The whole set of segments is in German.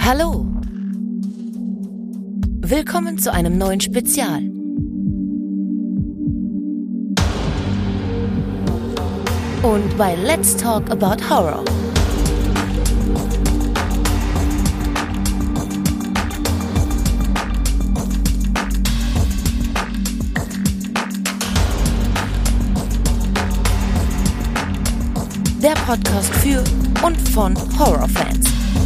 Hallo! Willkommen zu einem neuen Spezial. Und bei Let's Talk About Horror. Der Podcast für und von Horrorfans.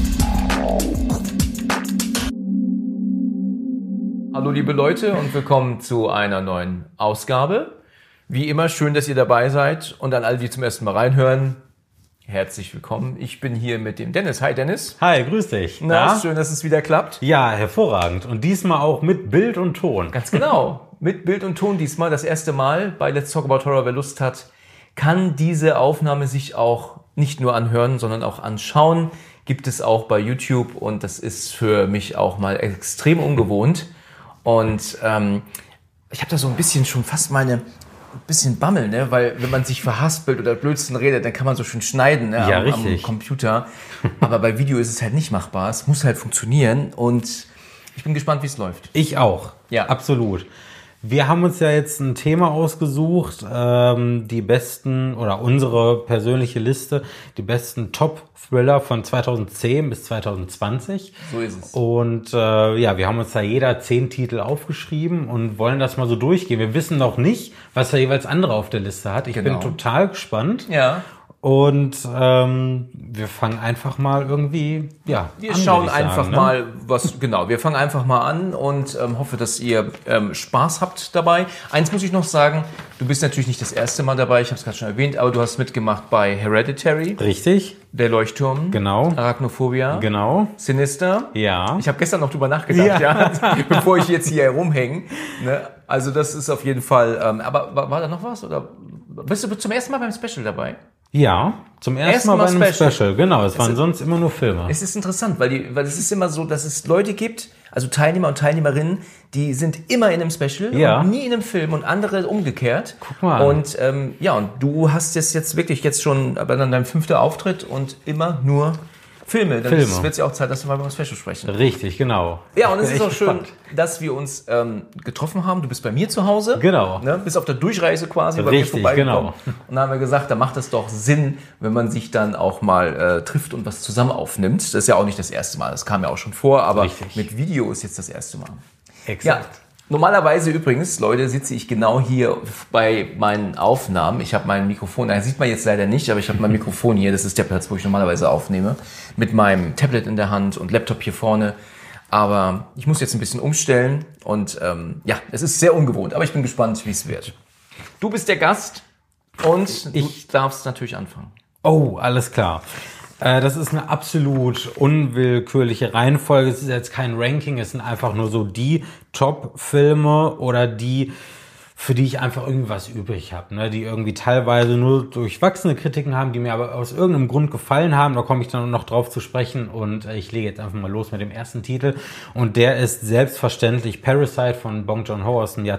Hallo liebe Leute und willkommen zu einer neuen Ausgabe. Wie immer schön, dass ihr dabei seid und an alle, die zum ersten Mal reinhören, herzlich willkommen. Ich bin hier mit dem Dennis. Hi Dennis. Hi, grüß dich. Na, schön, dass es wieder klappt. Ja, hervorragend. Und diesmal auch mit Bild und Ton. Ganz genau, mit Bild und Ton diesmal. Das erste Mal bei Let's Talk About Horror. Wer Lust hat, kann diese Aufnahme sich auch nicht nur anhören, sondern auch anschauen. Gibt es auch bei YouTube und das ist für mich auch mal extrem ungewohnt. Und ich habe da so ein bisschen schon fast ein bisschen Bammel, ne? Weil wenn man sich verhaspelt oder Blödsinn redet, dann kann man so schön schneiden, ne? Ja, am Computer. Aber bei Video ist es halt nicht machbar. Es muss halt funktionieren und ich bin gespannt, wie es läuft. Ich auch. Ja. Absolut. Wir haben uns ja jetzt ein Thema ausgesucht, die besten oder unsere persönliche Liste, die besten Top-Thriller von 2010 bis 2020. So ist es. Und wir haben uns da jeder 10 Titel aufgeschrieben und wollen das mal so durchgehen. Wir wissen noch nicht, was der jeweils andere auf der Liste hat. Ich bin total gespannt. Ja. Und wir fangen einfach mal irgendwie, wir schauen einfach mal, wir fangen einfach mal an und hoffe, dass ihr Spaß habt dabei. Eins muss ich noch sagen, du bist natürlich nicht das erste Mal dabei, ich habe es gerade schon erwähnt, aber du hast mitgemacht bei Hereditary. Richtig. Der Leuchtturm. Genau. Arachnophobia. Genau. Sinister. Ja. Ich habe gestern noch drüber nachgedacht, bevor ich jetzt hier herumhänge. Ne? Also das ist auf jeden Fall, aber war da noch was? Oder bist du zum ersten Mal beim Special dabei? Ja, zum ersten Mal bei einem Special. Genau, es waren sonst immer nur Filme. Es ist interessant, weil es ist immer so, dass es Leute gibt, also Teilnehmer und Teilnehmerinnen, die sind immer in einem Special und nie in einem Film und andere umgekehrt. Guck mal. Und und du hast jetzt wirklich schon dann dein 5. Auftritt und immer nur Filme. Dann wird es ja auch Zeit, dass wir mal über das Special sprechen. Richtig, genau. Ja, und es ist auch schön, dass wir uns getroffen haben. Du bist bei mir zu Hause. Genau. Ne? Bist auf der Durchreise quasi bei mir vorbeigekommen. Genau. Und da haben wir gesagt, da macht es doch Sinn, wenn man sich dann auch mal trifft und was zusammen aufnimmt. Das ist ja auch nicht das erste Mal. Das kam ja auch schon vor, aber mit Video ist jetzt das erste Mal. Exakt. Ja. Normalerweise übrigens, Leute, sitze ich genau hier bei meinen Aufnahmen. Ich habe mein Mikrofon, das sieht man jetzt leider nicht, aber ich habe mein Mikrofon hier. Das ist der Platz, wo ich normalerweise aufnehme. Mit meinem Tablet in der Hand und Laptop hier vorne. Aber ich muss jetzt ein bisschen umstellen und es ist sehr ungewohnt. Aber ich bin gespannt, wie es wird. Du bist der Gast und ich darfst natürlich anfangen. Oh, alles klar. Das ist eine absolut unwillkürliche Reihenfolge. Es ist jetzt kein Ranking, es sind einfach nur so die Top-Filme oder die, für die ich einfach irgendwas übrig habe, ne? Die irgendwie teilweise nur durchwachsene Kritiken haben, die mir aber aus irgendeinem Grund gefallen haben. Da komme ich dann noch drauf zu sprechen und ich lege jetzt einfach mal los mit dem ersten Titel. Und der ist selbstverständlich Parasite von Bong Joon-ho aus dem Jahr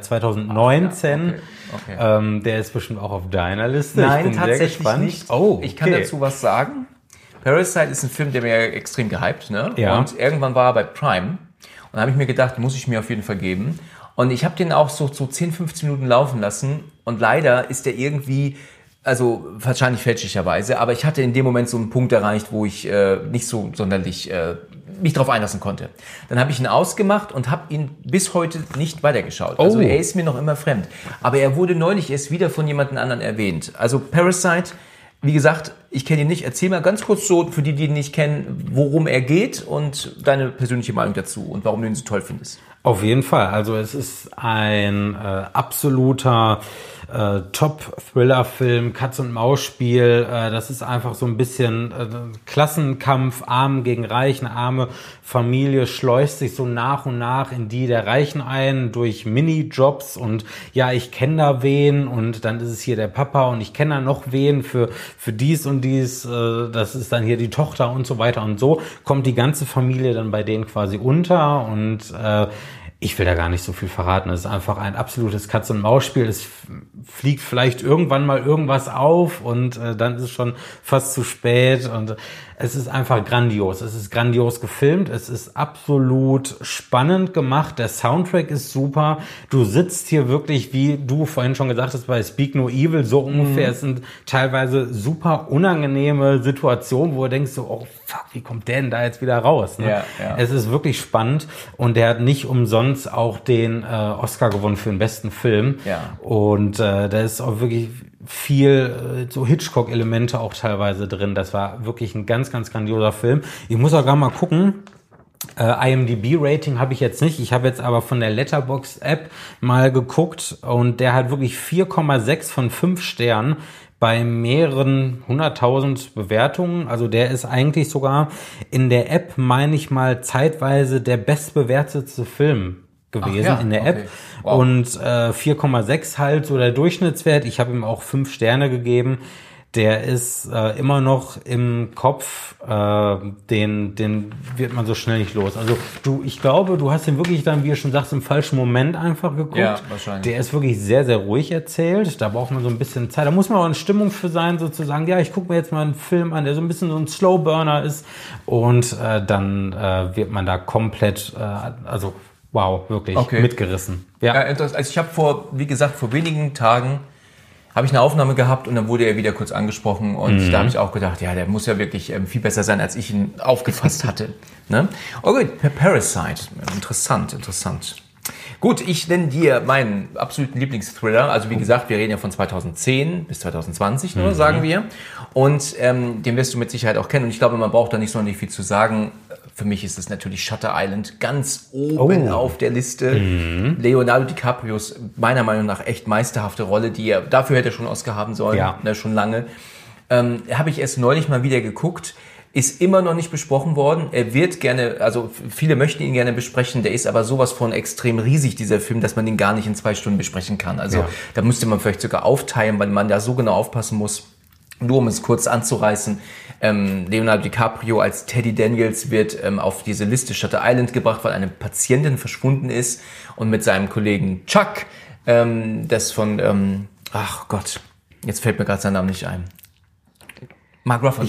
2019. Okay. Der ist bestimmt auch auf deiner Liste. Nein, ich bin tatsächlich sehr gespannt. Nicht. Oh, ich kann dazu was sagen. Parasite ist ein Film, der mir extrem gehypt, ne? Ja. Und irgendwann war er bei Prime. Und da habe ich mir gedacht, muss ich mir auf jeden Fall geben. Und ich habe den auch so 10, 15 Minuten laufen lassen. Und leider ist der irgendwie, also wahrscheinlich fälschlicherweise, aber ich hatte in dem Moment so einen Punkt erreicht, wo ich nicht so sonderlich mich drauf einlassen konnte. Dann habe ich ihn ausgemacht und habe ihn bis heute nicht weitergeschaut. Also er ist mir noch immer fremd. Aber er wurde neulich erst wieder von jemand anderen erwähnt. Also Parasite, wie gesagt, ich kenne ihn nicht. Erzähl mal ganz kurz so, für die, die ihn nicht kennen, worum er geht und deine persönliche Meinung dazu und warum du ihn so toll findest. Auf jeden Fall. Also es ist ein absoluter Top-Thriller-Film, Katz-und-Maus-Spiel. Das ist einfach so ein bisschen Klassenkampf, Arm gegen Reich. Eine arme Familie schleust sich so nach und nach in die der Reichen ein durch Minijobs und ja, ich kenne da wen und dann ist es hier der Papa und ich kenne da noch wen für dies und dies. Das ist dann hier die Tochter und so weiter und so kommt die ganze Familie dann bei denen quasi unter und Ich will da gar nicht so viel verraten. Es ist einfach ein absolutes Katz-und-Maus-Spiel. Es fliegt vielleicht irgendwann mal irgendwas auf und dann ist es schon fast zu spät. Und es ist einfach grandios. Es ist grandios gefilmt. Es ist absolut spannend gemacht. Der Soundtrack ist super. Du sitzt hier wirklich, wie du vorhin schon gesagt hast, bei Speak No Evil, so ungefähr. Es sind teilweise super unangenehme Situationen, wo du denkst so, oh fuck, wie kommt der denn da jetzt wieder raus? Ne? Ja. Es ist wirklich spannend und der hat nicht umsonst auch den Oscar gewonnen für den besten Film. Ja. Und da ist auch wirklich viel so Hitchcock-Elemente auch teilweise drin. Das war wirklich ein ganz, ganz grandioser Film. Ich muss auch gar mal gucken. IMDb-Rating habe ich jetzt nicht. Ich habe jetzt aber von der Letterboxd-App mal geguckt und der hat wirklich 4,6 von 5 Sternen bei mehreren 100.000 Bewertungen. Also der ist eigentlich sogar in der App, meine ich mal, zeitweise der bestbewertetste Film gewesen in der App. Okay. Wow. Und 4,6 halt so der Durchschnittswert. Ich habe ihm auch 5 Sterne gegeben. Der ist immer noch im Kopf, den wird man so schnell nicht los. Also ich glaube, du hast ihn wirklich dann, wie du schon sagst, im falschen Moment einfach geguckt. Ja, wahrscheinlich. Der ist wirklich sehr, sehr ruhig erzählt. Da braucht man so ein bisschen Zeit. Da muss man auch in Stimmung für sein, sozusagen. Ja, ich gucke mir jetzt mal einen Film an, der so ein bisschen so ein Slowburner ist. Und dann wird man da komplett, wow, wirklich mitgerissen. Ja. Also ich habe vor wenigen Tagen habe ich eine Aufnahme gehabt und dann wurde er wieder kurz angesprochen und da habe ich auch gedacht, ja, der muss ja wirklich viel besser sein, als ich ihn aufgefasst hatte. Ne? Okay, Parasite. Interessant. Gut, ich nenne dir meinen absoluten Lieblingsthriller. Also wie gesagt, wir reden ja von 2010 bis 2020, nur sagen wir. Und den wirst du mit Sicherheit auch kennen. Und ich glaube, man braucht da nicht so nicht viel zu sagen. Für mich ist es natürlich Shutter Island ganz oben auf der Liste. Leonardo DiCaprios meiner Meinung nach echt meisterhafte Rolle, dafür hätte er schon Oscar haben sollen, schon lange. Habe ich erst neulich mal wieder geguckt. Ist immer noch nicht besprochen worden. Er wird gerne, also viele möchten ihn gerne besprechen, der ist aber sowas von extrem riesig, dieser Film, dass man ihn gar nicht in 2 Stunden besprechen kann. Also da müsste man vielleicht sogar aufteilen, weil man da so genau aufpassen muss. Nur um es kurz anzureißen, Leonardo DiCaprio als Teddy Daniels wird auf diese Liste Shutter Island gebracht, weil eine Patientin verschwunden ist und mit seinem Kollegen Chuck, das von, ach Gott, jetzt fällt mir gerade sein Name nicht ein. Mark Ruffalo.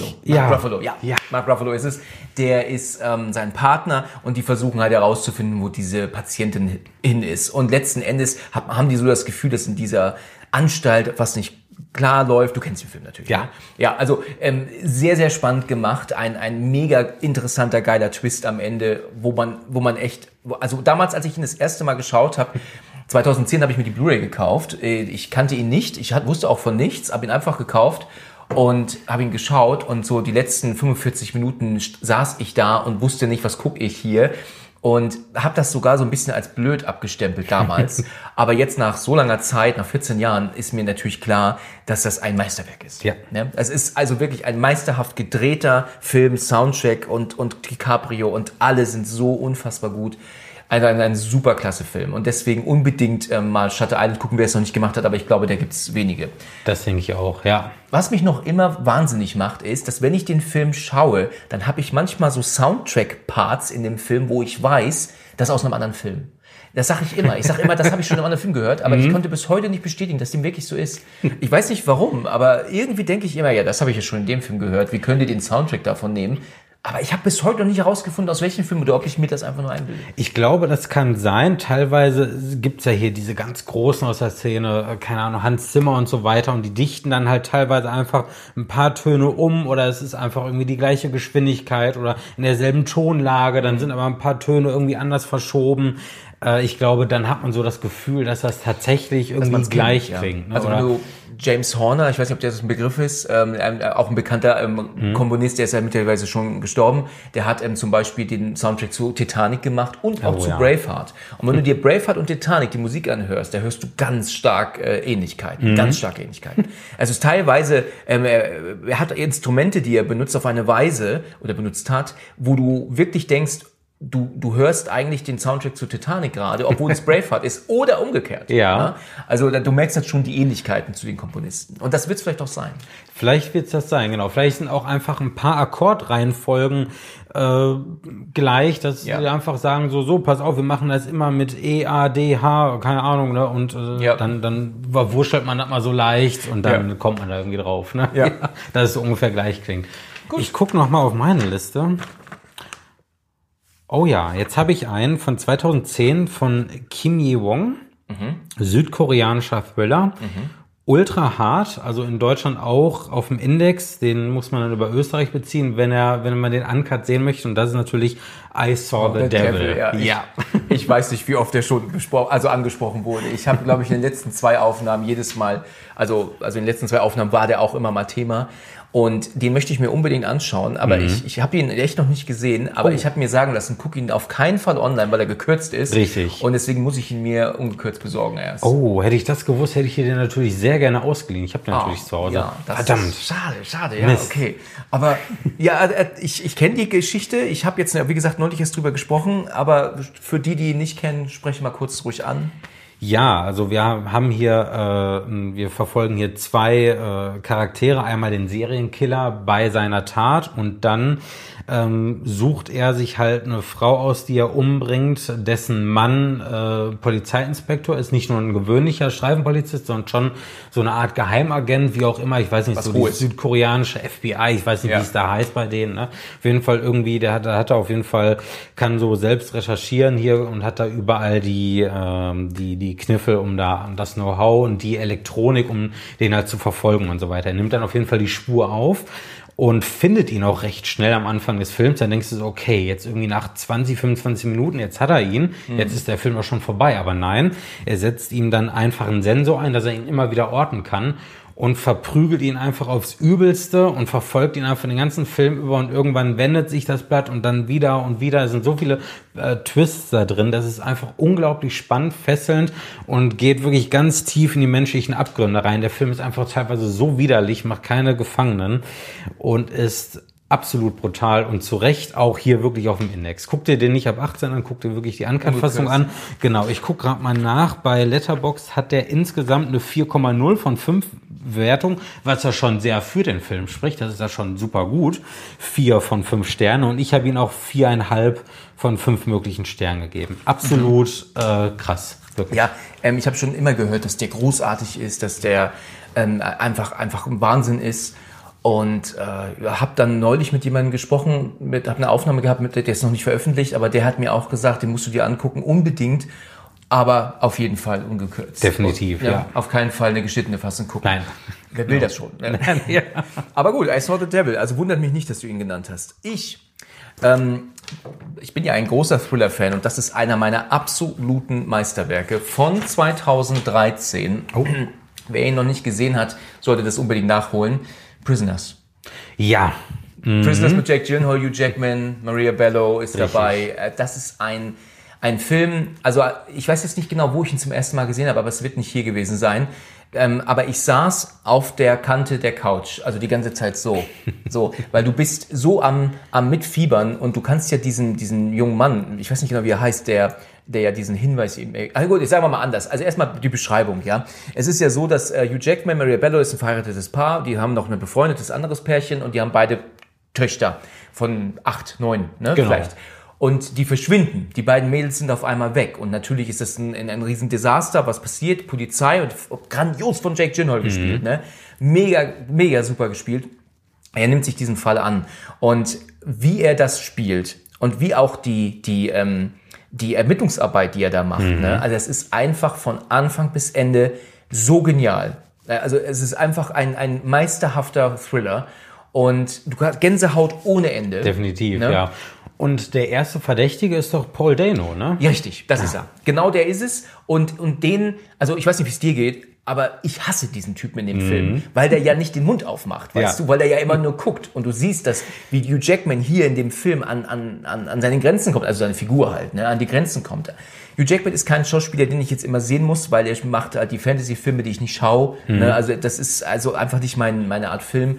Mark Ruffalo ist es. Der ist sein Partner und die versuchen halt herauszufinden, wo diese Patientin hin ist. Und letzten Endes haben die so das Gefühl, dass in dieser Anstalt was nicht klar läuft. Du kennst den Film natürlich. Ja. Ne? Ja, also sehr, sehr spannend gemacht. Ein mega interessanter, geiler Twist am Ende, wo man echt, also damals, als ich ihn das erste Mal geschaut habe, 2010 habe ich mir die Blu-ray gekauft. Ich kannte ihn nicht, wusste auch von nichts, habe ihn einfach gekauft und habe ihn geschaut und so die letzten 45 Minuten saß ich da und wusste nicht, was gucke ich hier. Und habe das sogar so ein bisschen als blöd abgestempelt damals. Aber jetzt nach so langer Zeit, nach 14 Jahren, ist mir natürlich klar, dass das ein Meisterwerk ist. Ja. Es ist also wirklich ein meisterhaft gedrehter Film, Soundtrack und DiCaprio und alle sind so unfassbar gut. Ein super klasse Film. Und deswegen unbedingt mal Shutter Island gucken, wer es noch nicht gemacht hat, aber ich glaube, da gibt's wenige. Das denke ich auch, ja. Was mich noch immer wahnsinnig macht, ist, dass wenn ich den Film schaue, dann habe ich manchmal so Soundtrack-Parts in dem Film, wo ich weiß, das ist aus einem anderen Film. Das sage ich immer. Ich sage immer, das habe ich schon in einem anderen Film gehört, aber ich konnte bis heute nicht bestätigen, dass dem wirklich so ist. Ich weiß nicht warum, aber irgendwie denke ich immer, ja, das habe ich ja schon in dem Film gehört. Wie könnt ihr den Soundtrack davon nehmen? Aber ich habe bis heute noch nicht herausgefunden, aus welchem Film oder ob ich mir das einfach nur einbilde. Ich glaube, das kann sein. Teilweise gibt's ja hier diese ganz Großen aus der Szene, keine Ahnung, Hans Zimmer und so weiter. Und die dichten dann halt teilweise einfach ein paar Töne um oder es ist einfach irgendwie die gleiche Geschwindigkeit oder in derselben Tonlage. Dann sind aber ein paar Töne irgendwie anders verschoben. Ich glaube, dann hat man so das Gefühl, dass das tatsächlich irgendwie gleich klingt. Ne? Also wenn du James Horner, ich weiß nicht, ob das ein Begriff ist, auch ein bekannter Komponist, der ist ja mittlerweile schon gestorben, der hat zum Beispiel den Soundtrack zu Titanic gemacht und auch zu Braveheart. Und wenn du dir Braveheart und Titanic die Musik anhörst, da hörst du ganz stark Ähnlichkeiten, ganz starke Ähnlichkeiten. Also es ist teilweise, er hat Instrumente, die er benutzt auf eine Weise oder benutzt hat, wo du wirklich denkst, du hörst eigentlich den Soundtrack zu Titanic gerade, obwohl es Braveheart ist oder umgekehrt. Ja. Also du merkst jetzt schon die Ähnlichkeiten zu den Komponisten. Und das wird es vielleicht auch sein. Vielleicht wird es das sein, genau. Vielleicht sind auch einfach ein paar Akkordreihenfolgen gleich, dass sie einfach sagen, so, pass auf, wir machen das immer mit E, A, D, H, keine Ahnung, ne? Und dann wurschtelt man das mal so leicht und dann kommt man da irgendwie drauf, ne? Ja. Dass es so ungefähr gleich klingt. Gut. Ich gucke noch mal auf meine Liste. Oh ja, jetzt habe ich einen von 2010 von Kim Ye-won, südkoreanischer Thriller. Ultra hart, also in Deutschland auch auf dem Index, den muss man dann über Österreich beziehen, wenn man den Uncut sehen möchte. Und das ist natürlich I Saw the Devil. Ich weiß nicht, wie oft der schon angesprochen wurde. Ich habe, glaube ich, in den letzten 2 Aufnahmen jedes Mal, also in den letzten 2 Aufnahmen war der auch immer mal Thema. Und den möchte ich mir unbedingt anschauen, aber ich habe ihn echt noch nicht gesehen, aber ich habe mir sagen lassen, guck ihn auf keinen Fall online, weil er gekürzt ist. Richtig. Und deswegen muss ich ihn mir ungekürzt besorgen erst. Oh, hätte ich das gewusst, hätte ich den natürlich sehr gerne ausgeliehen. Ich habe den natürlich zu Hause. Ja, verdammt. Schade, ja, Mist. Okay. Aber ja, ich kenne die Geschichte. Ich habe jetzt, wie gesagt, neulich erst drüber gesprochen, aber für die ihn nicht kennen, spreche mal kurz ruhig an. Ja, also wir haben hier, wir verfolgen hier 2 Charaktere, einmal den Serienkiller bei seiner Tat und dann sucht er sich halt eine Frau aus, die er umbringt, dessen Mann Polizeiinspektor ist, nicht nur ein gewöhnlicher Streifenpolizist, sondern schon so eine Art Geheimagent, wie auch immer, ich weiß nicht, so die südkoreanische FBI, ich weiß nicht, wie es da heißt bei denen, ne? Auf jeden Fall irgendwie, der hat er auf jeden Fall, kann so selbst recherchieren hier und hat da überall die Kniffel, um das Know-how und die Elektronik, um den halt zu verfolgen und so weiter. Er nimmt dann auf jeden Fall die Spur auf und findet ihn auch recht schnell am Anfang des Films. Dann denkst du so, okay, jetzt irgendwie nach 20, 25 Minuten, jetzt hat er ihn, jetzt ist der Film auch schon vorbei. Aber nein, er setzt ihm dann einfach einen Sensor ein, dass er ihn immer wieder orten kann und verprügelt ihn einfach aufs Übelste und verfolgt ihn einfach den ganzen Film über und irgendwann wendet sich das Blatt und dann wieder und wieder. Es sind so viele Twists da drin, das ist einfach unglaublich spannend, fesselnd und geht wirklich ganz tief in die menschlichen Abgründe rein. Der Film ist einfach teilweise so widerlich, macht keine Gefangenen und ist absolut brutal und zu Recht auch hier wirklich auf dem Index. Guck dir den nicht ab 18 an, guck dir wirklich die Uncut-Fassung an. Genau, ich guck gerade mal nach. Bei Letterboxd hat der insgesamt eine 4,0 von 5 Bewertung, was ja schon sehr für den Film spricht. Das ist ja schon super gut. 4 von 5 Sterne und ich habe ihn auch 4,5 von 5 möglichen Sternen gegeben. Absolut krass. Wirklich. Ja, ich habe schon immer gehört, dass der großartig ist, dass der einfach ein Wahnsinn ist. Und habe dann neulich mit jemandem gesprochen, habe eine Aufnahme gehabt, der ist noch nicht veröffentlicht, aber der hat mir auch gesagt, den musst du dir angucken, unbedingt, aber auf jeden Fall ungekürzt. Definitiv, und, ja. Auf keinen Fall eine geschnittene Fassung gucken. Nein. Wer will das schon? Ja. Aber gut, I Saw the Devil, also wundert mich nicht, dass du ihn genannt hast. Ich bin ja ein großer Thriller-Fan und das ist einer meiner absoluten Meisterwerke von 2013. Oh. Wer ihn noch nicht gesehen hat, sollte das unbedingt nachholen. Prisoners. Ja. Prisoners mit Jake Gyllenhaal, Hugh Jackman, Maria Bello ist dabei. Das ist ein Film, also ich weiß jetzt nicht genau, wo ich ihn zum ersten Mal gesehen habe, aber es wird nicht hier gewesen sein. Aber ich saß auf der Kante der Couch, also die ganze Zeit so, weil du bist so am Mitfiebern und du kannst ja diesen jungen Mann, ich weiß nicht genau, wie er heißt, der ja diesen Hinweis eben, also gut, ich sage mal anders. Also erstmal die Beschreibung, ja. Es ist ja so, dass Hugh Jackman, Maria Bello ist ein verheiratetes Paar, die haben noch ein befreundetes anderes Pärchen und die haben beide Töchter von 8, 9, ne, genau. Vielleicht. Und die verschwinden. Die beiden Mädels sind auf einmal weg. Und natürlich ist das ein riesen Desaster. Was passiert? Polizei und grandios von Jake Gyllenhaal gespielt, ne? Mega, mega super gespielt. Er nimmt sich diesen Fall an. Und wie er das spielt und wie auch die Ermittlungsarbeit, die er da macht, ne? Also es ist einfach von Anfang bis Ende so genial. Also es ist einfach ein meisterhafter Thriller. Und du hast Gänsehaut ohne Ende. Definitiv, ne? Ja. Und der erste Verdächtige ist doch Paul Dano, ne? Ja, richtig, das ist er. Genau der ist es. Und den, also ich weiß nicht, wie es dir geht, aber ich hasse diesen Typen in dem Film, weil der ja nicht den Mund aufmacht, weißt du, weil er ja immer nur guckt. Und du siehst, dass wie Hugh Jackman hier in dem Film an seine Grenzen kommt, also seine Figur halt, ne, an die Grenzen kommt. Hugh Jackman ist kein Schauspieler, den ich jetzt immer sehen muss, weil er macht halt die Fantasy-Filme, die ich nicht schaue. Ne? Also das ist also einfach nicht meine Art Film.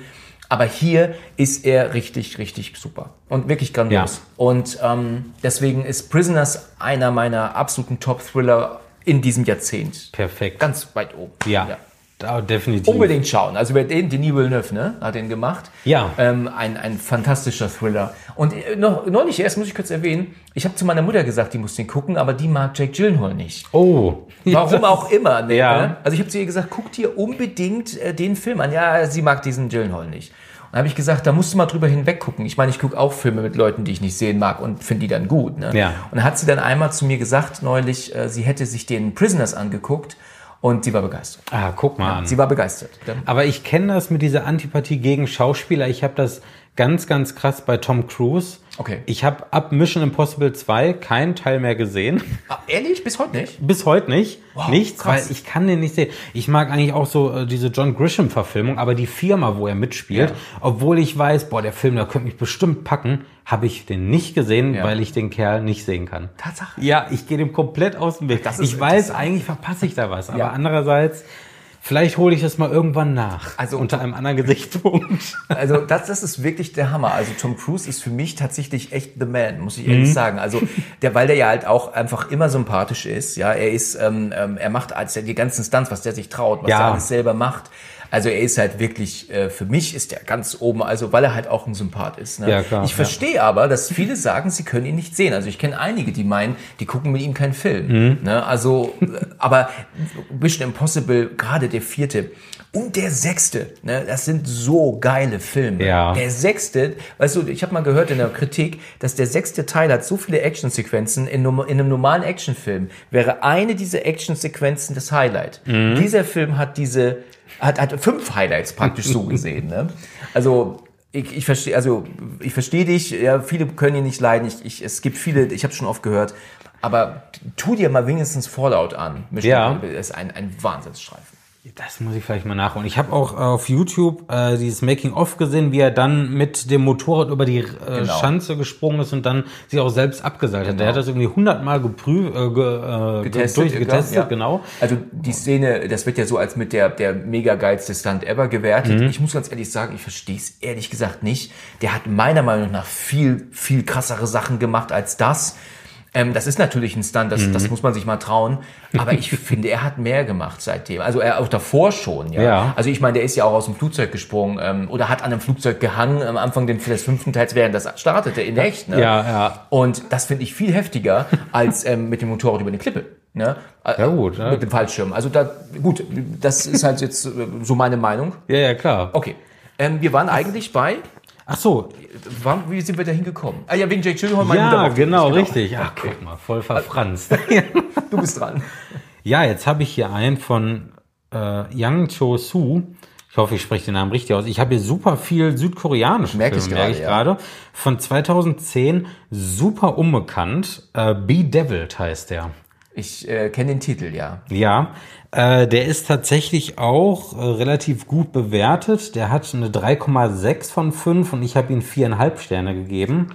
Aber hier ist er richtig, richtig super und wirklich grandios. Ja. Und deswegen ist Prisoners einer meiner absoluten Top-Thriller in diesem Jahrzehnt. Perfekt. Ganz weit oben. Ja. Definitiv. Unbedingt schauen. Also wer den, Denis Villeneuve, ne, hat den gemacht. Ja. Ein fantastischer Thriller. Und neulich erst, muss ich kurz erwähnen, ich habe zu meiner Mutter gesagt, die muss den gucken, aber die mag Jake Gyllenhaal nicht. Oh. Warum auch immer. Ne? Ja. Also ich habe zu ihr gesagt, guck dir unbedingt den Film an. Ja, sie mag diesen Gyllenhaal nicht. Und da habe ich gesagt, da musst du mal drüber hinweg gucken. Ich meine, ich gucke auch Filme mit Leuten, die ich nicht sehen mag und finde die dann gut. Ne? Ja. Und dann hat sie dann einmal zu mir gesagt neulich, sie hätte sich den Prisoners angeguckt und sie war begeistert. Ah, guck mal an. Sie war begeistert. Aber ich kenne das mit dieser Antipathie gegen Schauspieler. Ich habe das ganz, ganz krass bei Tom Cruise. Okay. Ich habe ab Mission Impossible 2 keinen Teil mehr gesehen. Ah, ehrlich? Bis heute nicht? Bis heute nicht. Wow, Nichts, krass. weil ich kann den nicht sehen. Ich mag eigentlich auch so diese John Grisham-Verfilmung, aber die Firma, wo er mitspielt, obwohl ich weiß, der Film, der könnte mich bestimmt packen, habe ich den nicht gesehen, weil ich den Kerl nicht sehen kann. Tatsache. Ja, ich gehe dem komplett aus dem Weg. Das ist Ich weiß, eigentlich verpasse ich da was, aber Ja. andererseits, vielleicht hole ich das mal irgendwann nach. Also unter einem anderen Gesichtspunkt. Also das ist wirklich der Hammer. Also Tom Cruise ist für mich tatsächlich echt the man, muss ich ehrlich sagen. Also weil der ja halt auch einfach immer sympathisch ist. Ja, er ist, er macht als die ganzen Stunts, was der sich traut, was er alles selber macht. Also er ist halt wirklich, für mich ist er ganz oben, also weil er halt auch ein Sympath ist. Ne? Ja, klar, ich verstehe aber, dass viele sagen, sie können ihn nicht sehen. Also ich kenne einige, die meinen, die gucken mit ihm keinen Film. Ne? Also, aber Mission Impossible, gerade der 4. und der 6., ne? Das sind so geile Filme. Ja. Der 6., weißt du, ich habe mal gehört in der Kritik, dass der 6. Teil hat so viele Actionsequenzen, in einem normalen Actionfilm wäre eine dieser Actionsequenzen das Highlight. Dieser Film hat hat 5 Highlights praktisch so gesehen. Ne? Also ich verstehe dich. Ja, viele können ihn nicht leiden. Es gibt viele. Ich habe schon oft gehört. Aber tu dir mal wenigstens Fallout an. Das ist ein Wahnsinnsstreifen. Das muss ich vielleicht mal nachholen. Ich habe auch auf YouTube dieses Making-of gesehen, wie er dann mit dem Motorrad über die Schanze gesprungen ist und dann sich auch selbst abgeseilt hat. Der hat das irgendwie 100-mal getestet, genau. Also die Szene, das wird ja so als mit der mega geilste Stunt ever gewertet. Ich muss ganz ehrlich sagen, ich verstehe es ehrlich gesagt nicht. Der hat meiner Meinung nach viel, viel krassere Sachen gemacht als das. Das ist natürlich ein Stunt, das muss man sich mal trauen. Aber ich finde, er hat mehr gemacht seitdem. Also er auch davor schon, ja. Also ich meine, der ist ja auch aus dem Flugzeug gesprungen oder hat an einem Flugzeug gehangen am Anfang des 5. Teils, während das startete, in echt. Ne? Ja. Und das finde ich viel heftiger als mit dem Motorrad über eine Klippe. Ne? Ja, gut. Ja. Mit dem Fallschirm. Also das ist halt jetzt so meine Meinung. Ja, klar. Okay. Wir waren eigentlich bei... Ach so. Wie sind wir da hingekommen? Ah ja, wegen Jake Gyllenhaal. Ja, genau, richtig. Ach, guck mal, voll verfranst. Du bist dran. Ja, jetzt habe ich hier einen von Yang Cho-soo. Ich hoffe, ich spreche den Namen richtig aus. Ich habe hier super viel südkoreanische merke Filme, ich gerade. Von 2010, super unbekannt. Bedeviled heißt der. Ich kenne den Titel, ja. Ja, der ist tatsächlich auch relativ gut bewertet. Der hat eine 3,6 von 5 und ich habe ihm 4,5 Sterne gegeben.